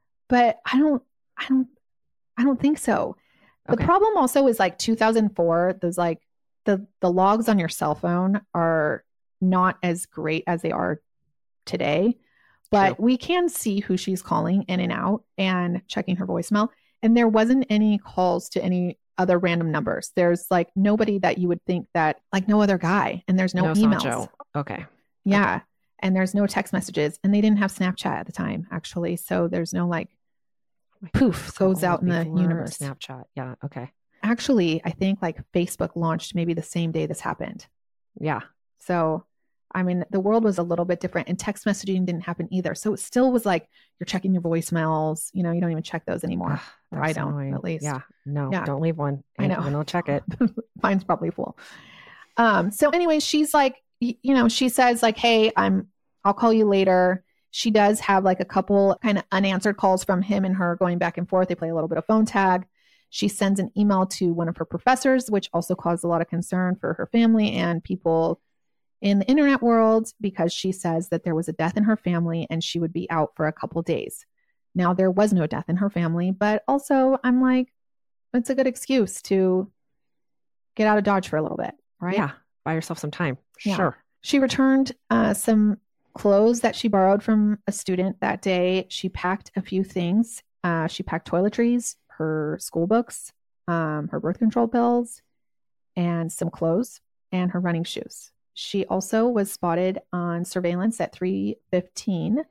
but I don't, I don't, I don't think so. The Okay. problem also is like two thousand four, those like the, the logs on your cell phone are not as great as they are today, but True. we can see who she's calling in and out and checking her voicemail. And there wasn't any calls to any other random numbers. There's like nobody that you would think that, like no other guy, and there's no, No emails. Sancho. Okay. Yeah. And there's no text messages, and they didn't have Snapchat at the time, actually. So there's no like Oh my poof goodness, goes how out in old the before universe. Snapchat. Yeah. Okay. Actually, I think like Facebook launched maybe the same day this happened. Yeah. So, I mean, the world was a little bit different, and text messaging didn't happen either. So it still was like you're checking your voicemails. You know, you don't even check those anymore. Ugh, Or I that's don't, annoying. at least. Yeah. No, Yeah. don't leave one. I know. And I'll check it. Mine's probably full. Um, so anyway, she's like, y- you know, she says like, hey, I'm, I'll call you later. She does have like a couple kind of unanswered calls from him and her going back and forth. They play a little bit of phone tag. She sends an email to one of her professors, which also caused a lot of concern for her family and people in the internet world, because she says that there was a death in her family and she would be out for a couple days. Now, there was no death in her family, but also I'm like, it's a good excuse to get out of Dodge for a little bit, right? Yeah. Buy yourself some time. Yeah. Sure. She returned uh, some clothes that she borrowed from a student that day. She packed a few things. Uh, she packed toiletries, her school books, um, her birth control pills, and some clothes and her running shoes. She also was spotted on surveillance at three fifteen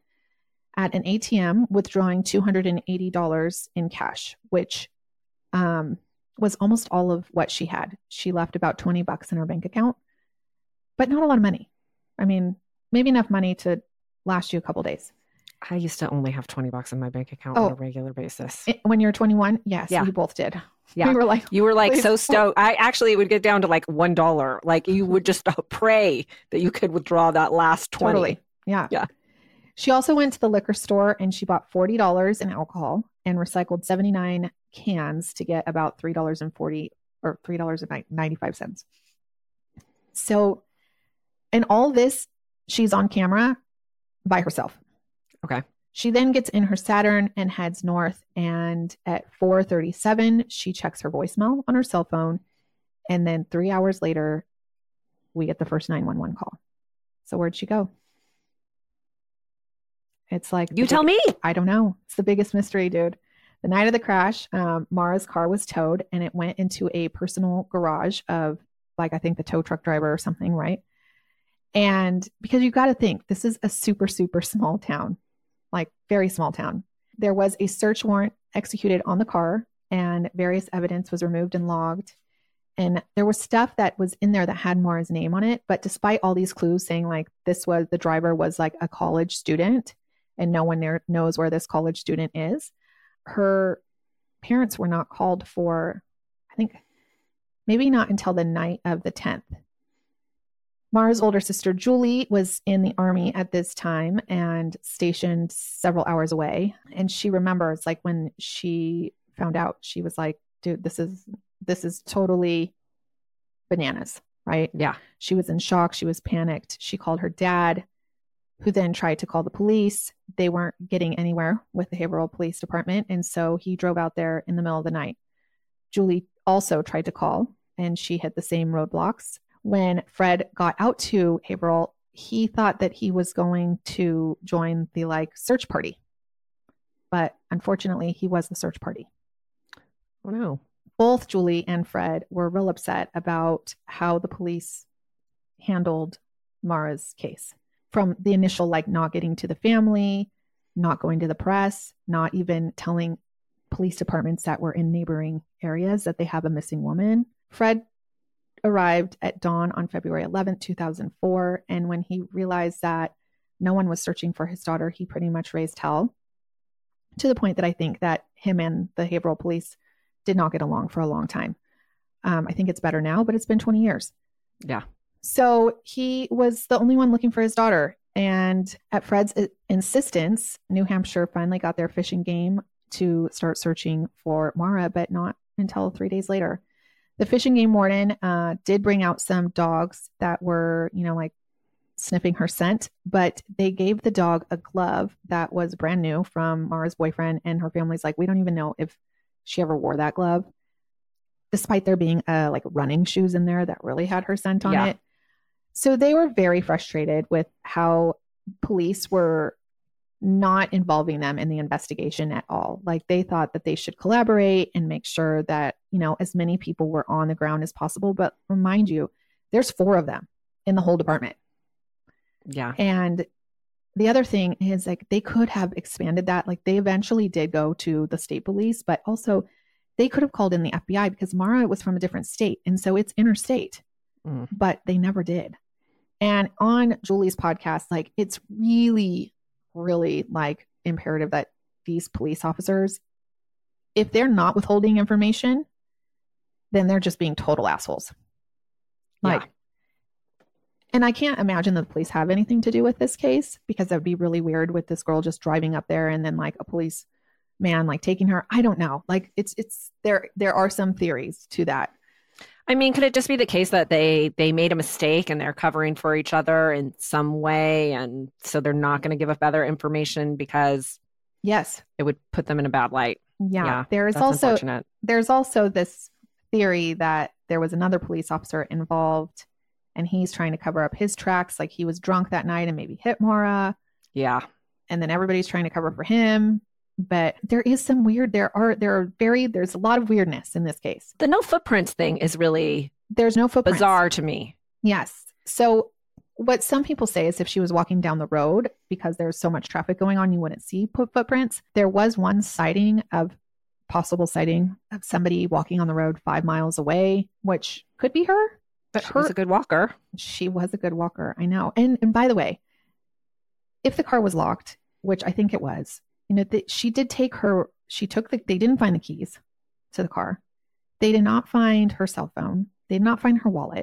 at an A T M withdrawing two hundred eighty dollars in cash, which um, was almost all of what she had. She left about twenty bucks in her bank account, but not a lot of money. I mean, maybe enough money to last you a couple days. I used to only have twenty bucks in my bank account Oh. on a regular basis. It- when you're twenty-one, yes, Yeah. we both did. Yeah. We were like, You were like please. so stoked. I actually would get down to like one dollar. Like you would just pray that you could withdraw that last twenty. Totally. Yeah. Yeah. She also went to the liquor store and she bought forty dollars in alcohol and recycled seventy-nine cans to get about three dollars and forty or three dollars and ninety-five cents. So, in all this, she's on camera by herself. Okay. She then gets in her Saturn and heads north. And at four thirty-seven, she checks her voicemail on her cell phone. And then three hours later, we get the first nine one one call. So where'd she go? It's like, You tell me. I don't know. It's the biggest mystery, dude. The night of the crash, um, Mara's car was towed and it went into a personal garage of, like, I think the tow truck driver or something, right? And because you got to think, this is a super, super small town, like very small town. There was a search warrant executed on the car and various evidence was removed and logged. And there was stuff that was in there that had Mara's name on it. But despite all these clues saying like this was, the driver was like a college student and no one there knows where this college student is, her parents were not called for, I think, maybe not until the night of the tenth. Mara's older sister, Julie, was in the army at this time and stationed several hours away. And she remembers, like, when she found out, she was like, dude, this is, this is totally bananas, right? Yeah. She was in shock. She was panicked. She called her dad, who then tried to call the police. They weren't getting anywhere with the Haverhill Police Department. And so he drove out there in the middle of the night. Julie also tried to call and she hit the same roadblocks. When Fred got out to Haverhill, he thought that he was going to join the like search party. But unfortunately, he was the search party. Oh, no. Both Julie and Fred were real upset about how the police handled Mara's case. From the initial, like, not getting to the family, not going to the press, not even telling police departments that were in neighboring areas that they have a missing woman. Fred arrived at dawn on February eleventh, two thousand four. And when he realized that no one was searching for his daughter, he pretty much raised hell, to the point that I think that him and the Haverhill police did not get along for a long time. Um, I think it's better now, but it's been twenty years. Yeah. So he was the only one looking for his daughter. And at Fred's insistence, New Hampshire finally got their fishing game to start searching for Mara, but not until three days later. The fishing game warden uh, did bring out some dogs that were, you know, like sniffing her scent, but they gave the dog a glove that was brand new from Mara's boyfriend. And her family's like, we don't even know if she ever wore that glove, despite there being uh, like running shoes in there that really had her scent on Yeah. it. So they were very frustrated with how police were not involving them in the investigation at all. Like, they thought that they should collaborate and make sure that, you know, as many people were on the ground as possible. But remind you, there's four of them in the whole department. Yeah. And the other thing is, like, they could have expanded that. Like, they eventually did go to the state police, but also they could have called in the F B I because Mara was from a different state. And so it's interstate, Mm. but they never did. And on Julie's podcast, like, it's really, really like imperative that these police officers, if they're not withholding information, then they're just being total assholes. Like, Yeah. and I can't imagine that the police have anything to do with this case, because that would be really weird with this girl just driving up there and then like a police man like taking her. I don't know. Like, it's, it's there, there are some theories to that. I mean, could it just be the case that they they made a mistake and they're covering for each other in some way, and so they're not going to give up other information because Yes. it would put them in a bad light? Yeah. Yeah, there is That's also, unfortunate. there's also this theory that there was another police officer involved and he's trying to cover up his tracks. Like, he was drunk that night and maybe hit Mara. Yeah. And then everybody's trying to cover for him. But there is some weird, there are, there are very, there's a lot of weirdness in this case. The no footprints thing is really There's no footprints. bizarre to me. Yes. So what some people say is if she was walking down the road, because there's so much traffic going on, you wouldn't see foot- footprints. There was one sighting of possible sighting of somebody walking on the road five miles away, which could be her. But She her, was a good walker. she was a good walker. I know. And and by the way, if the car was locked, which I think it was, you know, th- she did take her, she took the, they didn't find the keys to the car. They did not find her cell phone. They did not find her wallet.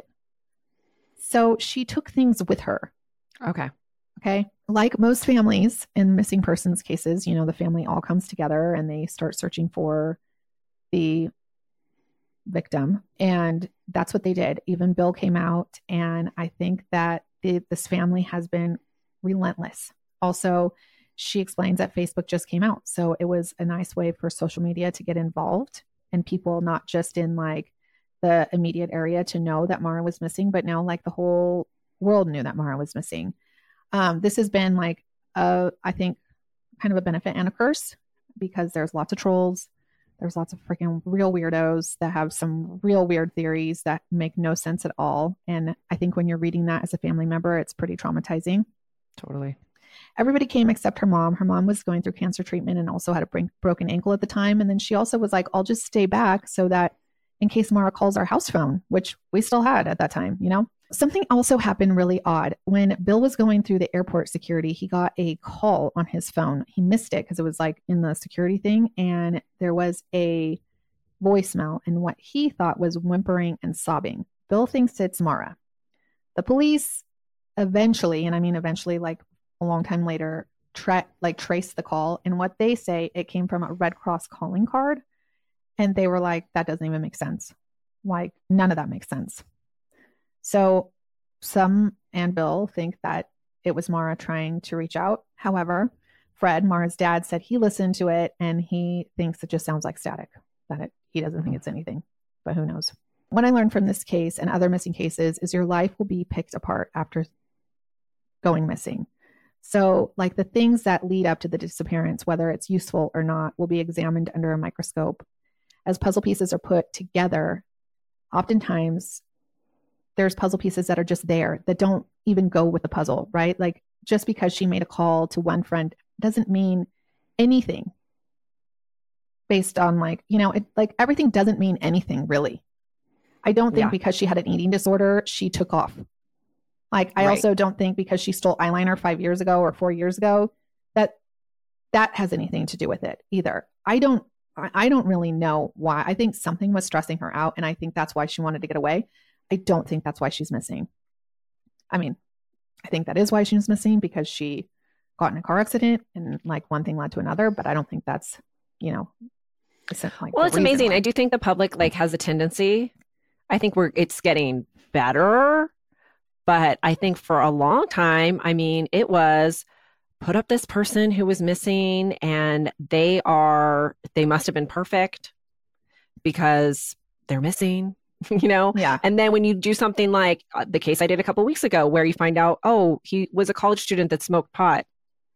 So she took things with her. Okay. Okay. Like most families in missing persons cases, you know, the family all comes together and they start searching for the victim. And that's what they did. Even Bill came out. And I think that the, this family has been relentless. Also, she explains that Facebook just came out. So it was a nice way for social media to get involved and people not just in like the immediate area to know that Mara was missing, but now like the whole world knew that Mara was missing. Um, this has been like, a, I think, kind of a benefit and a curse because there's lots of trolls. There's lots of freaking real weirdos that have some real weird theories that make no sense at all. And I think when you're reading that as a family member, it's pretty traumatizing. Totally. Everybody came except her mom. Her mom was going through cancer treatment and also had a br- broken ankle at the time. And then she also was like, I'll just stay back so that in case Mara calls our house phone, which we still had at that time, you know? Something also happened really odd. When Bill was going through the airport security, he got a call on his phone. He missed it because it was like in the security thing. And there was a voicemail and what he thought was whimpering and sobbing. Bill thinks it's Mara. The police eventually, and I mean eventually, like a long time later, tra- like traced the call. And what they say, it came from a Red Cross calling card. And they were like, that doesn't even make sense. Like none of that makes sense. So some and Bill think that it was Mara trying to reach out. However, Fred, Mara's dad, said he listened to it and he thinks it just sounds like static, that it, he doesn't think it's anything, but who knows? What I learned from this case and other missing cases is your life will be picked apart after going missing. So like the things that lead up to the disappearance, whether it's useful or not, will be examined under a microscope. As puzzle pieces are put together, oftentimes there's puzzle pieces that are just there that don't even go with the puzzle, right? Like just because she made a call to one friend doesn't mean anything based on like, you know, it, like everything doesn't mean anything really. I don't think Yeah. because she had an eating disorder, she took off. Like, I Right. also don't think because she stole eyeliner five years ago or four years ago, that that has anything to do with it either. I don't, I I don't really know why. I think something was stressing her out. And I think that's why she wanted to get away. I don't think that's why she's missing. I mean, I think that is why she's missing because she got in a car accident and like one thing led to another, but I don't think that's, you know, like Well, the it's reason amazing. why. I do think the public like has a tendency. I think we're it's getting better, but I think for a long time, I mean, it was put up this person who was missing and they are they must have been perfect because they're missing, you know? Yeah. And then when you do something like uh, the case I did a couple weeks ago where you find out, oh, he was a college student that smoked pot.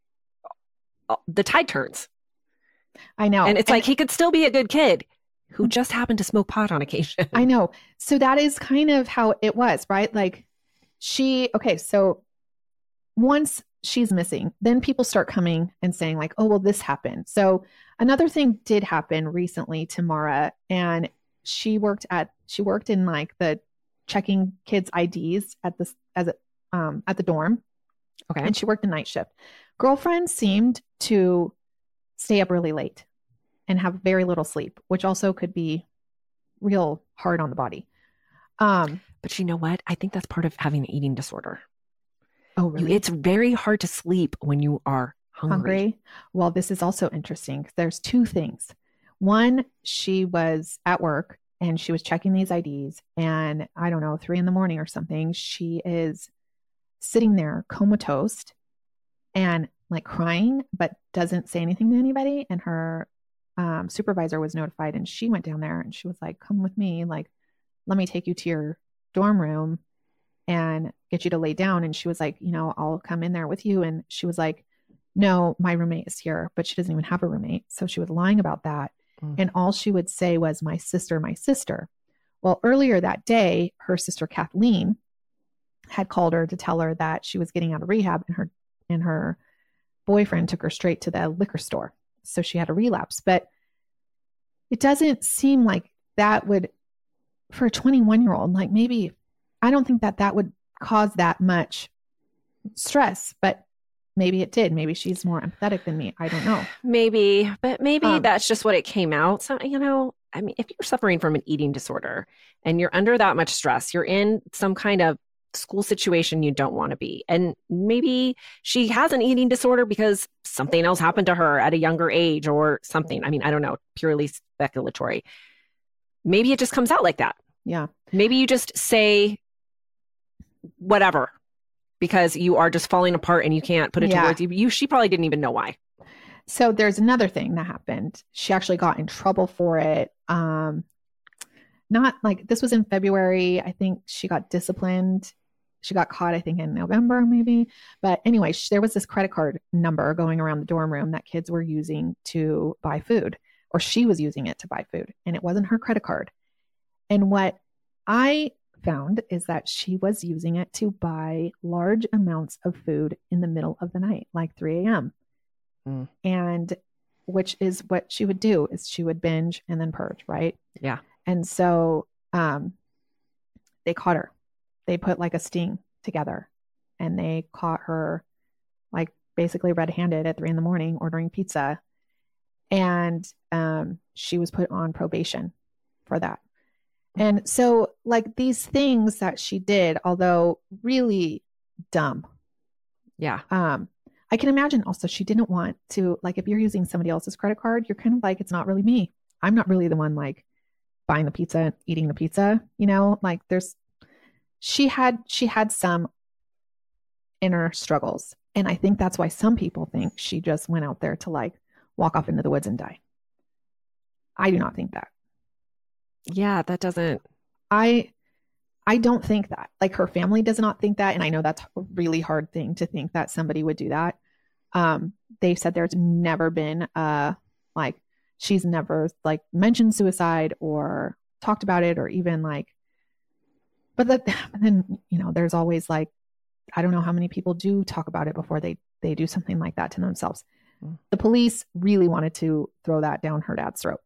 uh, The tide turns. I know. And it's And- like he could still be a good kid who just happened to smoke pot on occasion. I know. So that is kind of how it was, right? Like she, okay, so once she's missing, then people start coming and saying like, oh, well, this happened. So another thing did happen recently to Mara, and she worked at, she worked in like the checking kids' I Ds at this, as a, um, at the dorm. Okay. And she worked a night shift. Girlfriend seemed to stay up really late and have very little sleep, which also could be real hard on the body. Um, But you know what? I think that's part of having an eating disorder. oh, You- really? It's very hard to sleep when you are hungry. Hungry? Well, this is also interesting. There's two things. One, she was at work and she was checking these I Ds, and I don't know, three in the morning or something, she is sitting there comatose and like crying, but doesn't say anything to anybody. And her um, supervisor was notified, and she went down there and she was like, come with me. Like, let me take you to your dorm room and get you to lay down. And she was like, you know, I'll come in there with you. And she was like, no, my roommate is here, but she doesn't even have a roommate. So she was lying about that. Mm. And all she would say was, my sister, my sister. Well, earlier that day, her sister Kathleen had called her to tell her that she was getting out of rehab, and her and her boyfriend took her straight to the liquor store. So she had a relapse. But it doesn't seem like that would, for a twenty-one year old, like maybe, I don't think that that would cause that much stress, but maybe it did. Maybe she's more empathetic than me. I don't know. Maybe, but maybe Um, that's just what it came out. So, you know, I mean, if you're suffering from an eating disorder and you're under that much stress, you're in some kind of school situation you don't want to be. And maybe she has an eating disorder because something else happened to her at a younger age or something. I mean, I don't know, purely speculatory. Maybe it just comes out like that. Yeah. Maybe you just say whatever because you are just falling apart and you can't put it Yeah. to words. You, you, she probably didn't even know why. So there's another thing that happened. She actually got in trouble for it. Um, not like this was in February. I think she got disciplined. She got caught, I think, in November, maybe. But anyway, sh- there was this credit card number going around the dorm room that kids were using to buy food, or she was using it to buy food, and it wasn't her credit card. And what I found is that she was using it to buy large amounts of food in the middle of the night, like three a.m. Mm. And which is what she would do is she would binge and then purge, right? Yeah. And so um, they caught her. They put like a sting together and they caught her like basically red-handed at three in the morning ordering pizza. And um, she was put on probation for that. And so like these things that she did, although really dumb, Yeah. um, I can imagine also she didn't want to, like, if you're using somebody else's credit card, you're kind of like, it's not really me. I'm not really the one like buying the pizza and eating the pizza, you know, like there's, she had, she had some inner struggles. And I think that's why some people think she just went out there to like walk off into the woods and die. I do not think that. Yeah. That doesn't. I, I don't think that. Like her family does not think that. And I know that's a really hard thing to think that somebody would do that. Um, they said there's never been uh like she's never like mentioned suicide or talked about it or even like, but, that, but then, you know, there's always like, I don't know how many people do talk about it before they, they do something like that to themselves. Mm. The police really wanted to throw that down her dad's throat,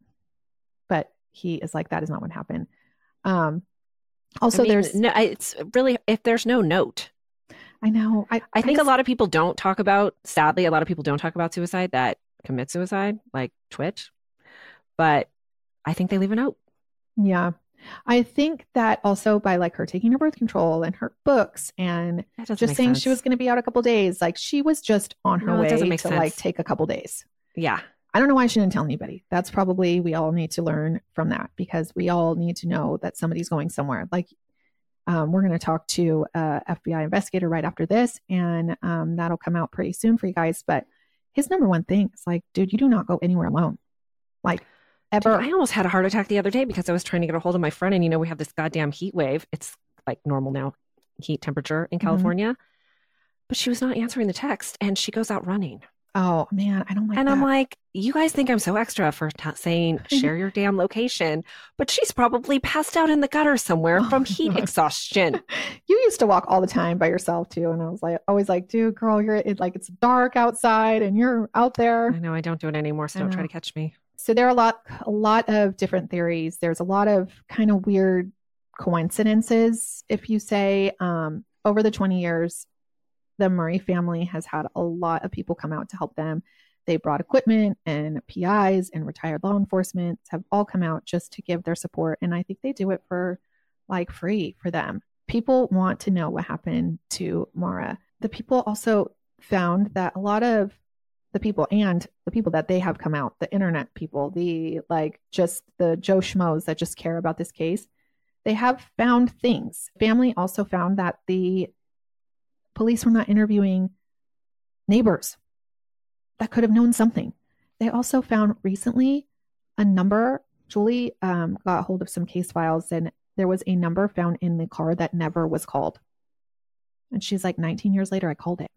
but he is like, that is not what happened. Um, Also, I mean, there's no, it's really, if there's no note, I know. I, I think I a lot of people don't talk about, sadly, a lot of people don't talk about suicide that commit suicide, like Twitch, but I think they leave a note. Yeah. I think that also by like her taking her birth control and her books and just saying sense. She was going to be out a couple days, like she was just on her no, way to sense. Like take a couple days. Yeah. I don't know why she didn't tell anybody. That's probably, we all need to learn from that because we all need to know that somebody's going somewhere. Like um, we're going to talk to a F B I investigator right after this and um, that'll come out pretty soon for you guys. But his number one thing is like, dude, you do not go anywhere alone. Like ever. Dude, I almost had a heart attack the other day because I was trying to get a hold of my friend and, you know, we have this goddamn heat wave. It's like normal now, heat temperature in California, mm-hmm. but she was not answering the text and she goes out running. Oh man, I don't like and that. I'm like, you guys think I'm so extra for t- saying share your damn location, but she's probably passed out in the gutter somewhere oh, from heat God. exhaustion. You used to walk all the time by yourself too, and I was like, always like, dude, girl, you're it, like it's dark outside and you're out there. I know I don't do it anymore, so don't try to catch me. So there are a lot, a lot of different theories. There's a lot of kind of weird coincidences, if you say, um, over the twenty years. The Murray family has had a lot of people come out to help them. They brought equipment and P Is and retired law enforcement have all come out just to give their support. And I think they do it for like free for them. People want to know what happened to Maura. The people also found that a lot of the people and the people that they have come out, the internet people, the like just the Joe Schmoes that just care about this case, they have found things. Family also found that the police were not interviewing neighbors that could have known something. They also found recently a number. Julie um, got hold of some case files and there was a number found in the car that never was called. And she's like, nineteen years later, I called it.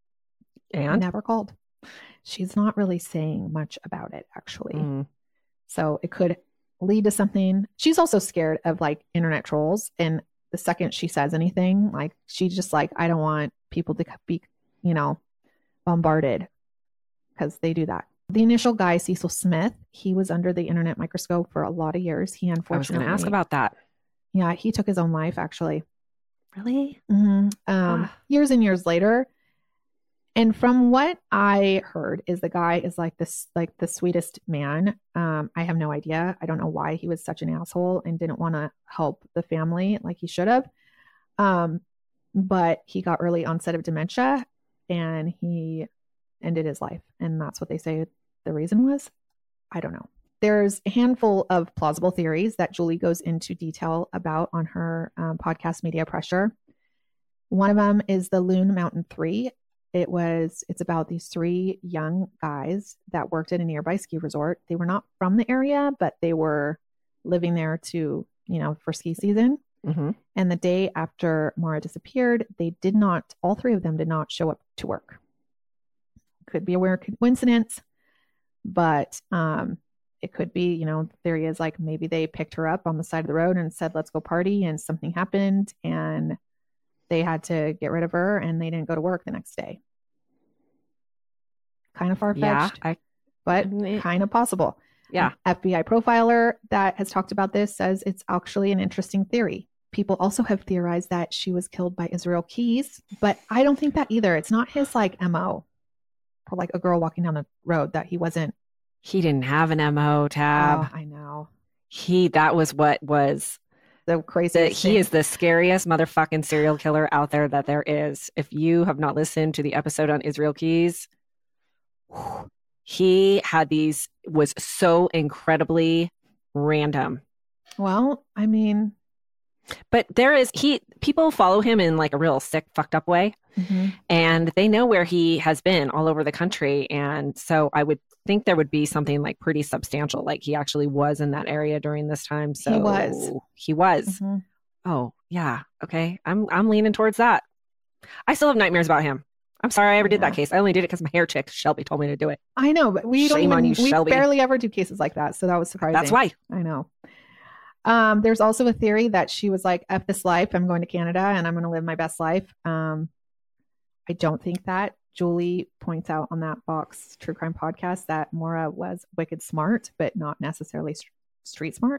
And? Never called. She's not really saying much about it, actually. Mm. So it could lead to something. She's also scared of like internet trolls. And the second she says anything, like she's just like, I don't want people to be, you know, bombarded because they do that. The initial guy, Cecil Smith, he was under the internet microscope for a lot of years. He unfortunately, I was going to ask about that. Yeah, he took his own life actually. Really? Mm-hmm. Um, years and years later. And from what I heard is the guy is like this, like the sweetest man. Um, I have no idea. I don't know why he was such an asshole and didn't want to help the family like he should have. Um, but he got early onset of dementia and he ended his life. And that's what they say the reason was. I don't know. There's a handful of plausible theories that Julie goes into detail about on her um, podcast, Media Pressure. One of them is the Loon Mountain Three. It was, it's about these three young guys that worked at a nearby ski resort. They were not from the area, but they were living there to, you know, for ski season. Mm-hmm. And the day after Maura disappeared, they did not, all three of them did not show up to work. Could be a weird coincidence, but um, it could be, you know, the theory is like maybe they picked her up on the side of the road and said, let's go party, and something happened and they had to get rid of her and they didn't go to work the next day. Kind of far-fetched, Yeah, I, but kind of possible. Yeah. An F B I profiler that has talked about this says it's actually an interesting theory. People also have theorized that she was killed by Israel Keys, but I don't think that either. It's not his like M O, or like a girl walking down the road that he wasn't. He didn't have an M O, Tab. Oh, I know. He, that was what was The the, craziest he thing. is the scariest motherfucking serial killer out there that there is. If you have not listened to the episode on Israel Keys, he had these, was so incredibly random. Well, I mean, But there is, he, people follow him in like a real sick, fucked up way. mm-hmm. And they know where he has been all over the country. And so I would think there would be something like pretty substantial, like he actually was in that area during this time. So He was. He was. Mm-hmm. Oh, yeah. Okay. I'm I'm leaning towards that. I still have nightmares about him. I'm sorry I ever did Yeah. that case. I only did it because my hair chick, Shelby, told me to do it. I know, but we don't Shame even, on you, we Shelby. barely ever do cases like that. So that was surprising. That's why. I know. Um, there's also a theory that she was like, F this life, I'm going to Canada and I'm going to live my best life. Um, I don't think that. Julie points out on that Vox True Crime podcast that Maura was wicked smart, but not necessarily st- street smart.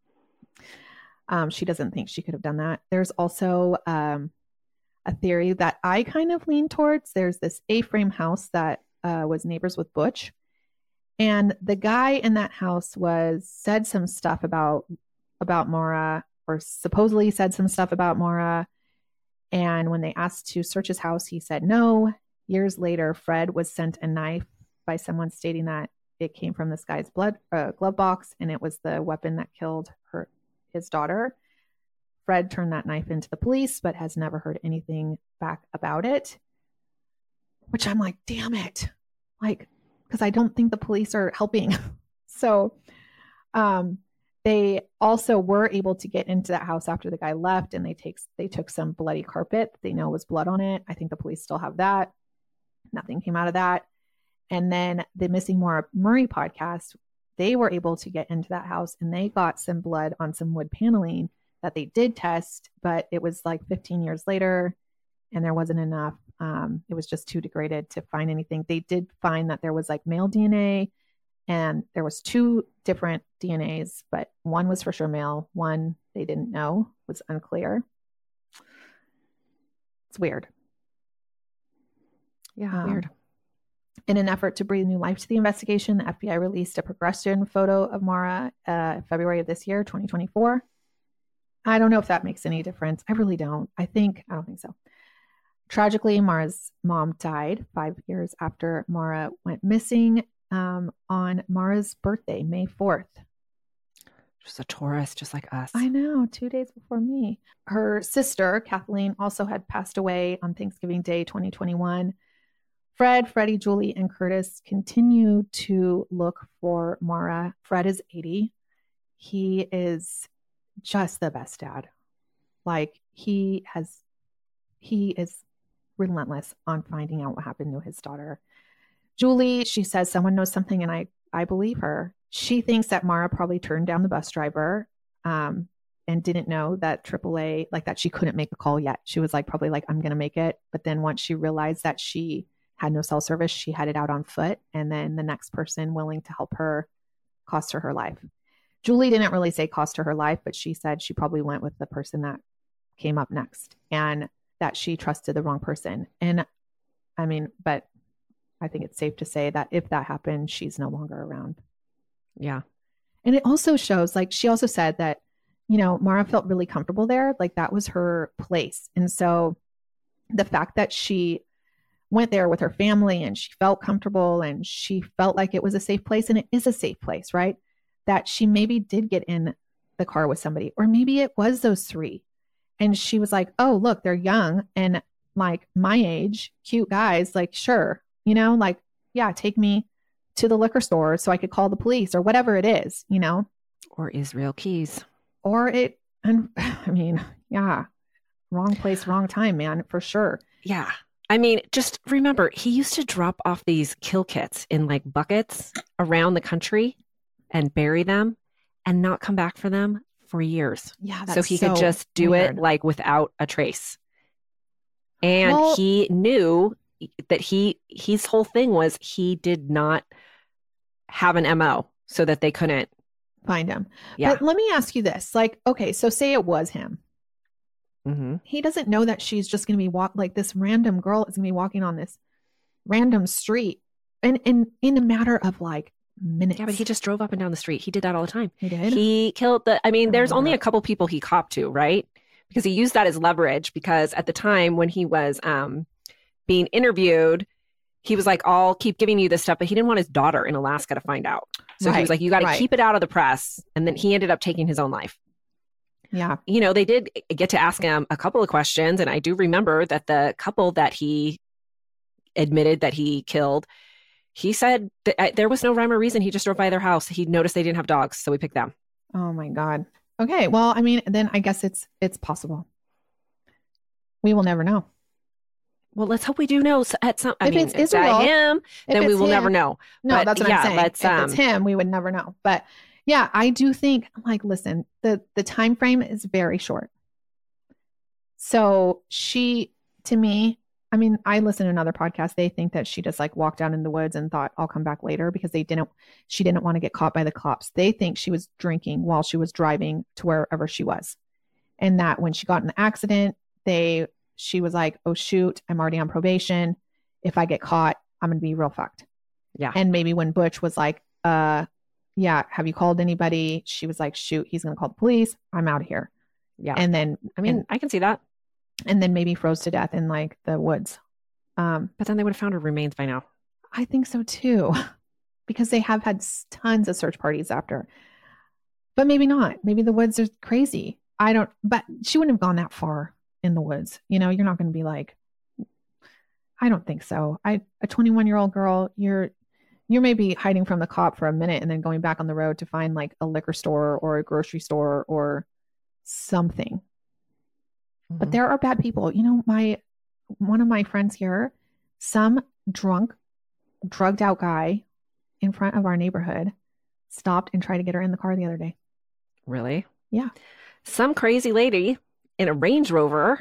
Um, she doesn't think she could have done that. There's also um, a theory that I kind of lean towards. There's this A-frame house that uh, was neighbors with Butch. And the guy in that house was said some stuff about about Maura, or supposedly said some stuff about Maura. And when they asked to search his house, he said no. Years later, Fred was sent a knife by someone stating that it came from this guy's blood uh, glove box, and it was the weapon that killed her his daughter. Fred turned that knife into the police, but has never heard anything back about it. Which I'm like, damn it, like, because I don't think the police are helping. So, um. They also were able to get into that house after the guy left, and they take they took some bloody carpet they know was blood on it. I think the police still have that. Nothing came out of that. And then the Missing Maura Murray podcast, they were able to get into that house and they got some blood on some wood paneling that they did test, but it was like fifteen years later and there wasn't enough. Um, it was just too degraded to find anything. They did find that there was like male D N A. And there was two different D N As, but one was for sure male. One they didn't know, was unclear. It's weird. Yeah, Um, weird. In an effort to breathe new life to the investigation, the F B I released a progression photo of Maura uh, February of this year, twenty twenty-four. I don't know if that makes any difference. I really don't. I think, I don't think so. Tragically, Maura's mom died five years after Maura went missing. Um, on Maura's birthday, May fourth. Just a Taurus, just like us. I know, two days before me. Her sister, Kathleen, also had passed away on Thanksgiving Day, twenty twenty-one. Fred, Freddie, Julie, and Curtis continue to look for Maura. Fred is eighty. He is just the best dad. Like, he has, he is relentless on finding out what happened to his daughter. Julie, she says someone knows something, and I, I believe her. She thinks that Maura probably turned down the bus driver um, and didn't know that triple A, like that she couldn't make a call yet. She was like, probably like, I'm going to make it. But then once she realized that she had no cell service, she headed out on foot. And then the next person willing to help her cost her her life. Julie didn't really say cost her her life, but she said she probably went with the person that came up next and that she trusted the wrong person. And I mean, but I think it's safe to say that if that happened, she's no longer around. Yeah. And it also shows, like, she also said that, you know, Mara felt really comfortable there. Like, that was her place. And so the fact that she went there with her family and she felt comfortable and she felt like it was a safe place, and it is a safe place, right? That she maybe did get in the car with somebody, or maybe it was those three. And she was like, oh, look, they're young and like my age, cute guys. Like, sure. You know, like, yeah, take me to the liquor store so I could call the police or whatever it is, you know? Or Israel Keys. Or it, and I mean, yeah, wrong place, wrong time, man, for sure. Yeah. I mean, just remember, he used to drop off these kill kits in like buckets around the country and bury them and not come back for them for years. Yeah. That's so he so could just do weird. it like without a trace. And Well- he knew that he, his whole thing was he did not have an M O so that they couldn't. Find him. Yeah. But let me ask you this. Like, okay, so say it was him. Mm-hmm. He doesn't know that she's just going to be walk like this random girl is going to be walking on this random street and in in a matter of like minutes. Yeah, but he just drove up and down the street. He did that all the time. He did. He killed the, I mean, there's Oh, only yeah. a couple people he copped to, right? Because he used that as leverage because at the time when he was um, being interviewed, he was like, I'll keep giving you this stuff, but he didn't want his daughter in Alaska to find out. So he Right, was like, you got to right. keep it out of the press. And then he ended up taking his own life. Yeah. You know, they did get to ask him a couple of questions. And I do remember that the couple that he admitted that he killed, he said that uh, there was no rhyme or reason. He just drove by their house. He noticed they didn't have dogs. So we picked them. Oh my God. Okay. Well, I mean, then I guess it's it's possible. We will never know. Well, let's hope we do know s- at some, I If mean, it's if that Israel, him, If then we it's will never him- know. No, But that's what yeah, I'm saying. let's, if um, it's him, we would never know. But yeah, I do think, like, listen, the the time frame is very short. So she, to me, I mean, I listen to another podcast. They think that she just like walked down in the woods and thought, I'll come back later because they didn't, she didn't want to get caught by the cops. They think she was drinking while she was driving to wherever she was. And that when she got in the accident, they, she was like, oh shoot, I'm already on probation. If I get caught, I'm going to be real fucked. Yeah. And maybe when Butch was like, uh, yeah, have you called anybody? She was like, shoot, he's going to call the police. I'm out of here. Yeah. And then, I mean, and, I can see that. and then maybe froze to death in like the woods. Um, But then they would have found her remains by now. I think so too, because they have had s- tons of search parties after, but maybe not. Maybe the woods are crazy. I don't, but she wouldn't have gone that far in the woods. You know, you're not going to be like, I don't think so. I, a twenty-one year old girl, you're, you're maybe hiding from the cop for a minute and then going back on the road to find like a liquor store or a grocery store or something. But Mhm. there are bad people. You know, my, one of my friends here, some drunk, drugged out guy in front of our neighborhood stopped and tried to get her in the car the other day. Really? Yeah. Some crazy lady in a Range Rover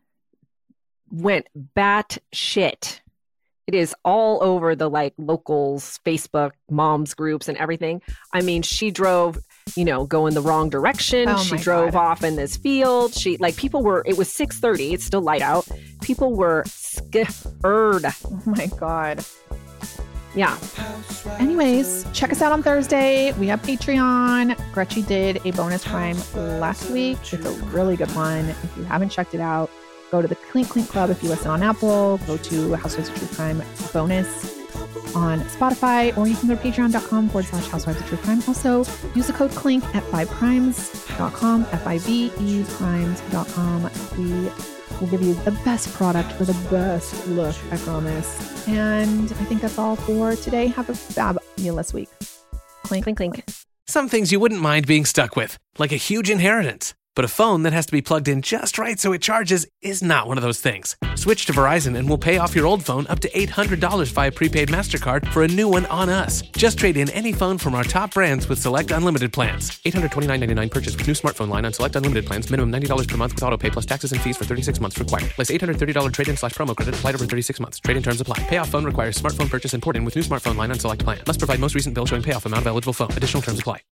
went bat shit. It is all over the like locals, Facebook, moms groups and everything. I mean, she drove, you know, going the wrong direction. Oh she my drove God. off in this field. She like people were, it was six thirty. It's still light out. People were scared. Oh my God. Yeah. Anyways, check us out on Thursday. We have Patreon. Gretchen did a bonus crime last week. It's a really good one. If you haven't checked it out, go to the Clink Clink Club if you listen on Apple. Go to Housewives of True Crime bonus on Spotify, or you can go to patreon.com forward slash Housewives of True Crime. Also, use the code CLINK at five primes dot com, F I V E primes dot com. We will give you the best product for the best look, I promise. And I think that's all for today. Have a fabulous week. Clink, Clink, clink. Some things you wouldn't mind being stuck with, like a huge inheritance. But a phone that has to be plugged in just right so it charges is not one of those things. Switch to Verizon and we'll pay off your old phone up to eight hundred dollars via prepaid MasterCard for a new one on us. Just trade in any phone from our top brands with select unlimited plans. eight hundred twenty-nine dollars and ninety-nine cents purchase with new smartphone line on select unlimited plans. Minimum ninety dollars per month with auto pay plus taxes and fees for thirty-six months required. Less eight hundred thirty dollars trade-in slash promo credit applied over thirty-six months. Trade-in terms apply. Payoff phone requires smartphone purchase and port in with new smartphone line on select plan. Must provide most recent bill showing payoff amount of eligible phone. Additional terms apply.